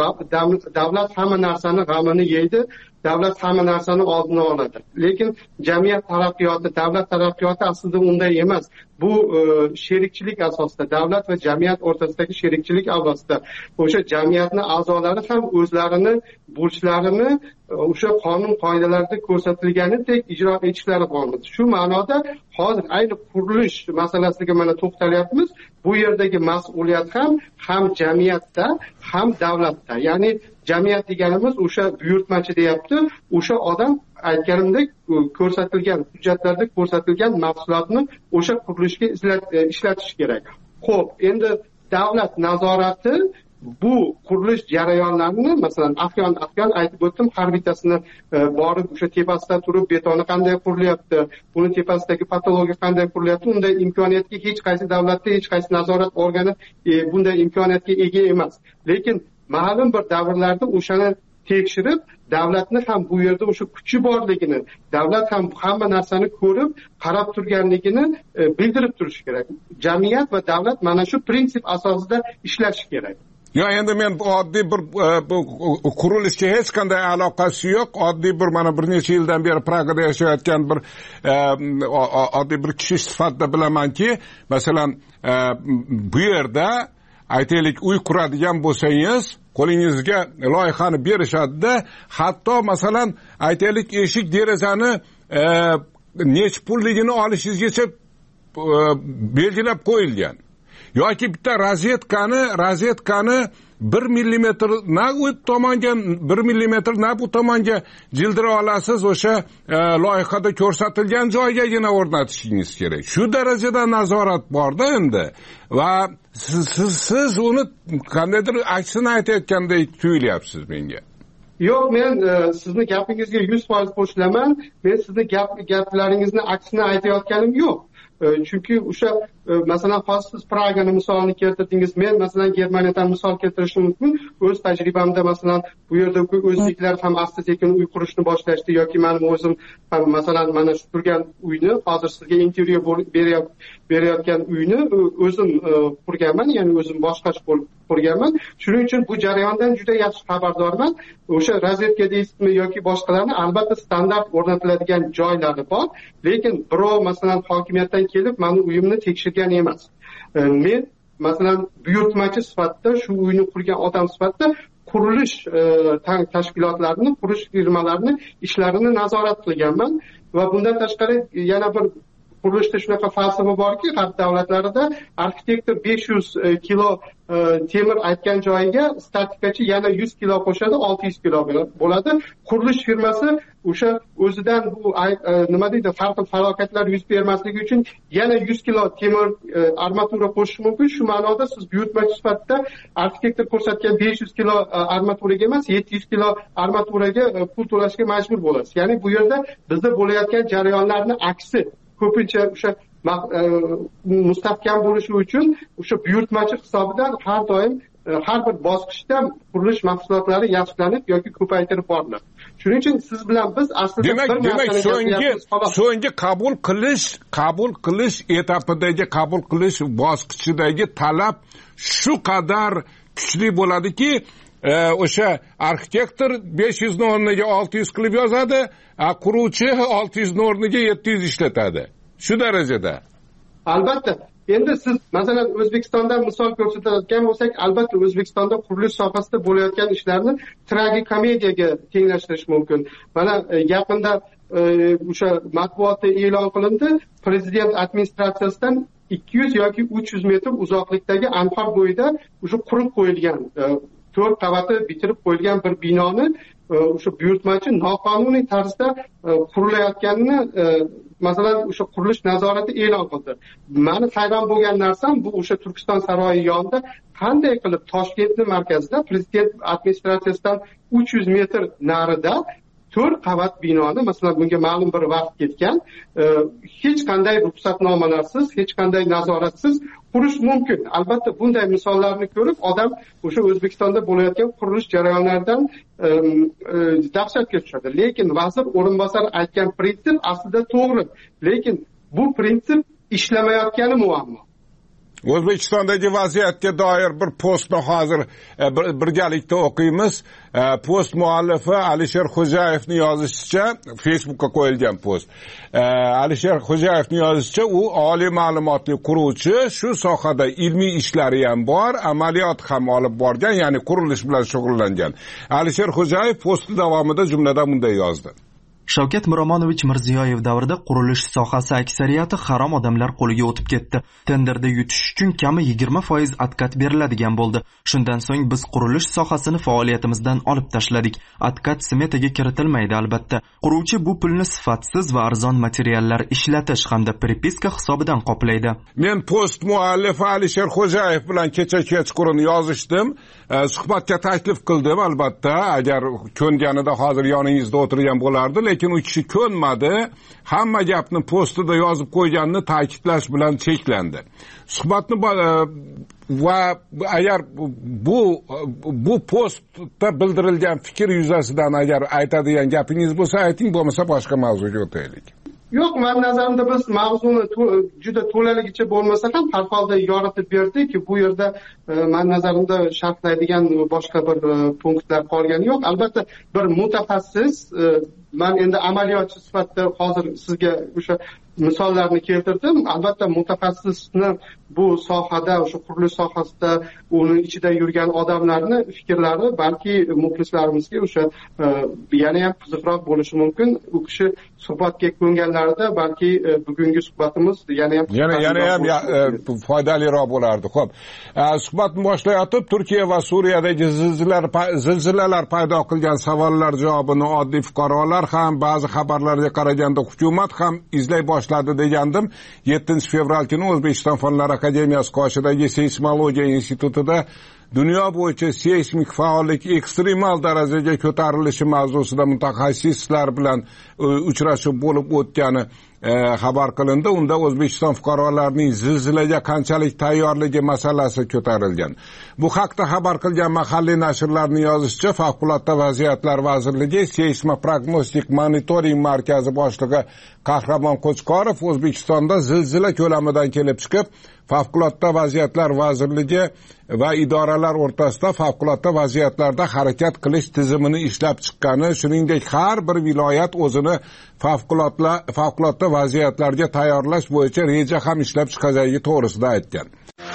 davlat hamma narsani g'amini yeydi, davlat hamma narsani oldini oladi. Lekin jamiyat taraqqiyoti, davlat taraqqiyoti aslida unday emas. Bu sherikchilik asosida, davlat va jamiyat o'rtasidagi sherikchilik asosida o'sha jamiyatning a'zolari ham o'zlarini burchlarini o'sha qonun qoidalarida ko'rsatilganidek ijro etishlari lozim. Shu ma'noda hozir ayni qurilish masalasiga mana to'xtalyapmiz. Bu yerdagi mas'uliyat ham jamiyatda, ham davlatda. Ya'ni jamiyat deganimiz o'sha buyurtmachi deyapti, o'sha odam aytganimdek ko'rsatilgan hujjatlarda ko'rsatilgan mahsulotni o'sha qurilishga ishlatish kerak. Xo'p, endi davlat nazorati bu qurilish jarayonlarini, masalan, ahyon aytib o'tdim, har bittasini borib o'sha tepasida turib betoni qanday qurilyapti, buni tepasidagi patologiya qanday qurilyapti, unday imkoniyatga hech qaysi davlatda, hech qaysi nazorat organi bunday imkoniyatga ega emas. Lekin ma'lum bir davrlarda o'shani tekshirib, davlatni ham bu yerda o'sha kuchi borligini, davlat ham hamma narsani ko'rib, qarab turganligini bildirib turishi kerak. Jamiyat va davlat mana shu prinsip asosida ishlashi kerak. Yo, endi men oddiy bir qurilishga hech qanday aloqasi yo'q. Oddiy bir mana bir necha yildan beri Pragada yashayotgan bir oddiy bir kishi sifatida bilamanki, masalan, bu yerda aytaylik uy quradigan bo'lsangiz, qo'lingizga loyihani berishadi-da, hatto masalan aytaylik eshik derazani nech pulligini olishingizgacha belgilab qo'yilgan. Yoki bitta rozetkani 1 millimetr na u tomonga 1 millimetr na bu tomonga jildira olasiz, o'sha loyihada ko'rsatilgan joygagina o'rnatishingiz kerak. Shu darajada nazorat borda endi va siz uni qandaydir aksini aytayotgandek tuyulyapsiz menga. Yo'q, men sizni gapingizga 100% qo'shilaman. Men sizni gaplaringizni aksini aytayotganim yo'q. Chunki o'sha masalan hozir siz Pragani misolini keltirdingiz, men masalan Germaniyadan misol keltirishim mumkin. O'z tajribamda masalan bu yerda o'zbeklar ham asta sekin uy qurishni boshlashdi yoki mening o'zim ham masalan mana shu turgan uyni, hozir sizga intervyu berayotgan uyni o'zim qurganman, ya'ni o'zim boshqacha qurganman. Shuning uchun bu jarayondan juda yaxshi xabardorman. O'sha razvedka deysizmi yoki boshqalarni albatta standart o'rnatiladigan joylari bor, lekin birov masalan hokimiyatdan kelib meni uyimni tekshirgan emas. Men masalan buyurtmachi sifatida shu uyni qurgan odam sifatida qurilish tashkilotlarini, qurilish firmalarini ishlarini nazorat qilganman va bundan tashqari yana bir qurilishda shunaqa falsafa borki, g'arb davlatlarida arxitektor 500 kilo temir aytgan joyiga statikachi yana 100 kilo qo'shadi, 600 kilo bo'ladi. Qurilish firmasi o'sha o'zidan bu nima deydi, farqli falokatlar yuz bermasligi uchun yana 100 kilo temir armatura qo'shishi mumkin. Shu ma'noda siz buyurtmachi sifatida arxitektor ko'rsatgan 500 kilo armaturaga emas, 700 kilo armaturaga pul to'lashga majbur bo'lasiz. Ya'ni bu yerda bizda bo'layotgan jarayonlarning aksi ko'pincha o'sha mustahkam bo'lishi uchun o'sha buyurtmachi hisobidan har doim har bir bosqichda qurilish mahsulotlari yaxshilanib yoki ko'paytirib boriladi. Shuning uchun siz bilan biz aslida demak so'nggi qabul qilish etapidagi qabul qilish bosqichidagi talab shu qadar kuchli bo'ladiki, o'sha arxitektor 500 ni o'rniga 600 qilib yozadi, quruvchi 600 ni o'rniga 700 ishlatadi. Shu darajada. Albatta. Endi siz masalan O'zbekistondan misol ko'rsatadigan bo'lsak, albatta O'zbekistonda qurilish sohasida bo'layotgan ishlarni tragikomediyaga tenglashtirish mumkin. Mana yaqinda o'sha matbuotda e'lon qilindi, prezident administratsiyasidan 200 yoki 300 metr uzoqlikdagi anhor bo'yida o'sha qurib qo'yilgan 4 qavati bitirib qo'yilgan bir binoni o'sha buyurtmachi noqonuniy tarzda qurilayotganini masalan o'sha qurilish nazorati e'lon qildi. Meni hayron bo'lgan narsam bu o'sha Turkiston saroyi yonida qanday qilib Toshkentning markazida prezident administratsiyasidan 300 metr narida 4 qavat binoni, masalan bunga ma'lum bir vaqt ketgan, hech qanday ruxsatnomalarsiz, hech qanday nazoratsiz qurish mumkin. Albatta bunday misollarni ko'rib odam o'sha O'zbekistonda bo'layotgan qurilish jarayonlaridan dahshatga tushadi. Lekin vazir o'rinbosari aytgan prinsip aslida to'g'ri, lekin bu prinsip ishlamayotgani muammo. O'zbekistondagi vaziyatga doir bir postni hozir birgalikda o'qiymiz. Post muallifi Alisher Xo'jayevning yozishicha, Facebookka qo'yilgan post. Alisher Xo'jayevning yozishicha, u oliy ma'lumotli quruvchi, shu sohada ilmiy ishlari ham bor, amaliyot ham olib borgan, ya'ni qurilish bilan shug'ullangan. Alisher Xo'jayev posti davomida jumladan bunday yozdi. Shavkat Miromonovich Mirziyoyev davrida qurilish sohasi aksariyati harom odamlar qo'liga o'tib ketdi. Tenderda yutish uchun kami 20% atkat beriladigan bo'ldi. Shundan so'ng biz qurilish sohasini faoliyatimizdan olib tashladik. Atkat smetaga kiritilmaydi albatta. Quruvchi bu pulni sifatsiz va arzon materiallar ishlatish hamda pripiska hisobidan qoplaydi. Men post muallifi Alisher Xo'jayev bilan kechqurun yozishdim. Suhbatga taklif qildim albatta, agar ko'nganida hozir yoningizda o'tirgan bo'lardi. Lekin u kishi ko'nmadi, hamma gapni postida yozib qo'yganini ta'kidlash bilan cheklandi. Suhbatni va agar bu postda bildirilgan fikr yuzasidan agar aytadigan gapingiz bo'lsa ayting, bo'lmasa boshqa mavzuga o'taylik. Yo'q, men nazarimda biz mavzuni juda to'laligicha bo'lmasa ham har holda yoritib berdikki, bu yerda men nazarimda sharhlaydigan boshqa bir punktlar qolgani yo'q. Albatta bir mutaxassis, men endi amaliyotchi sifatida hozir sizga o'sha misollarni keltirdim. Albatta mutaxassisni bu sohada, o'sha qurilish sohasida uni ichida yurgan odamlarni fikrlari balki muxlislarimizga o'sha yana ham qiziqroq bo'lishi mumkin. U kishi suhbatga ko'nganlarida balki bugungi suhbatimiz yana ham foydaliroq bo'lardi. Xo'p, suhbatni boshlayotib Turkiya va Suriyadagi zilzilalar paydo qilgan savollar javobini oddiy fuqarolar ham, ba'zi xabarlarga qaraganda hukumat ham izlay boshladi degandim. 7 fevral kuni O'zbekiston Fanlar Akademiyasi qoshidagi Seysmologiya institutida dunyo bo'yicha seysmik faollik ekstremal darajaga ko'tarilishi mavzusida mutaxassislar bilan uchrashuv bo'lib o'tgani xabar qilindi. Unda O'zbekiston fuqarolarining zilzilaga qanchalik tayyorligi masalasi ko'tarilgan. Bu haqda xabar qilgan mahalliy nashrlarning yozishicha, Favqulodda vaziyatlar vazirligi Seysmoprognostik monitoring markazi boshlig'i Qahramon Qo'chqorov O'zbekistonda zilzila ko'lamidan kelib chiqib, Favqulodda vaziyatlar vazirligi va idoralar o'rtasida favqulodda vaziyatlarda harakat qilish tizimini ishlab chiqqani, shuningdek har bir viloyat o'zini favqulodda vaziyatlarga tayyorlash bo'yicha reja ham ishlab chiqacakligi to'g'risida aytgan.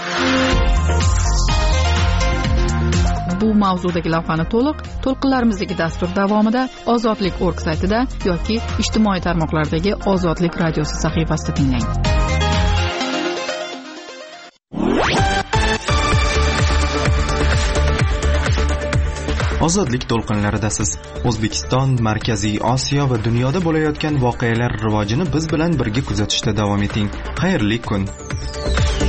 Bu mavzudagi lavhani to'lqinlarimizdagi dastur davomida Ozodlik.org saytida yoki ijtimoiy tarmoqlardagi Ozodlik radiosi sahifasida tinglang. Ozodlik to'lqinlaridasiz. O'zbekiston, Markaziy Osiyo va dunyoda bo'layotgan voqealar rivojini biz bilan birga kuzatishda davom eting. Xayrli kun.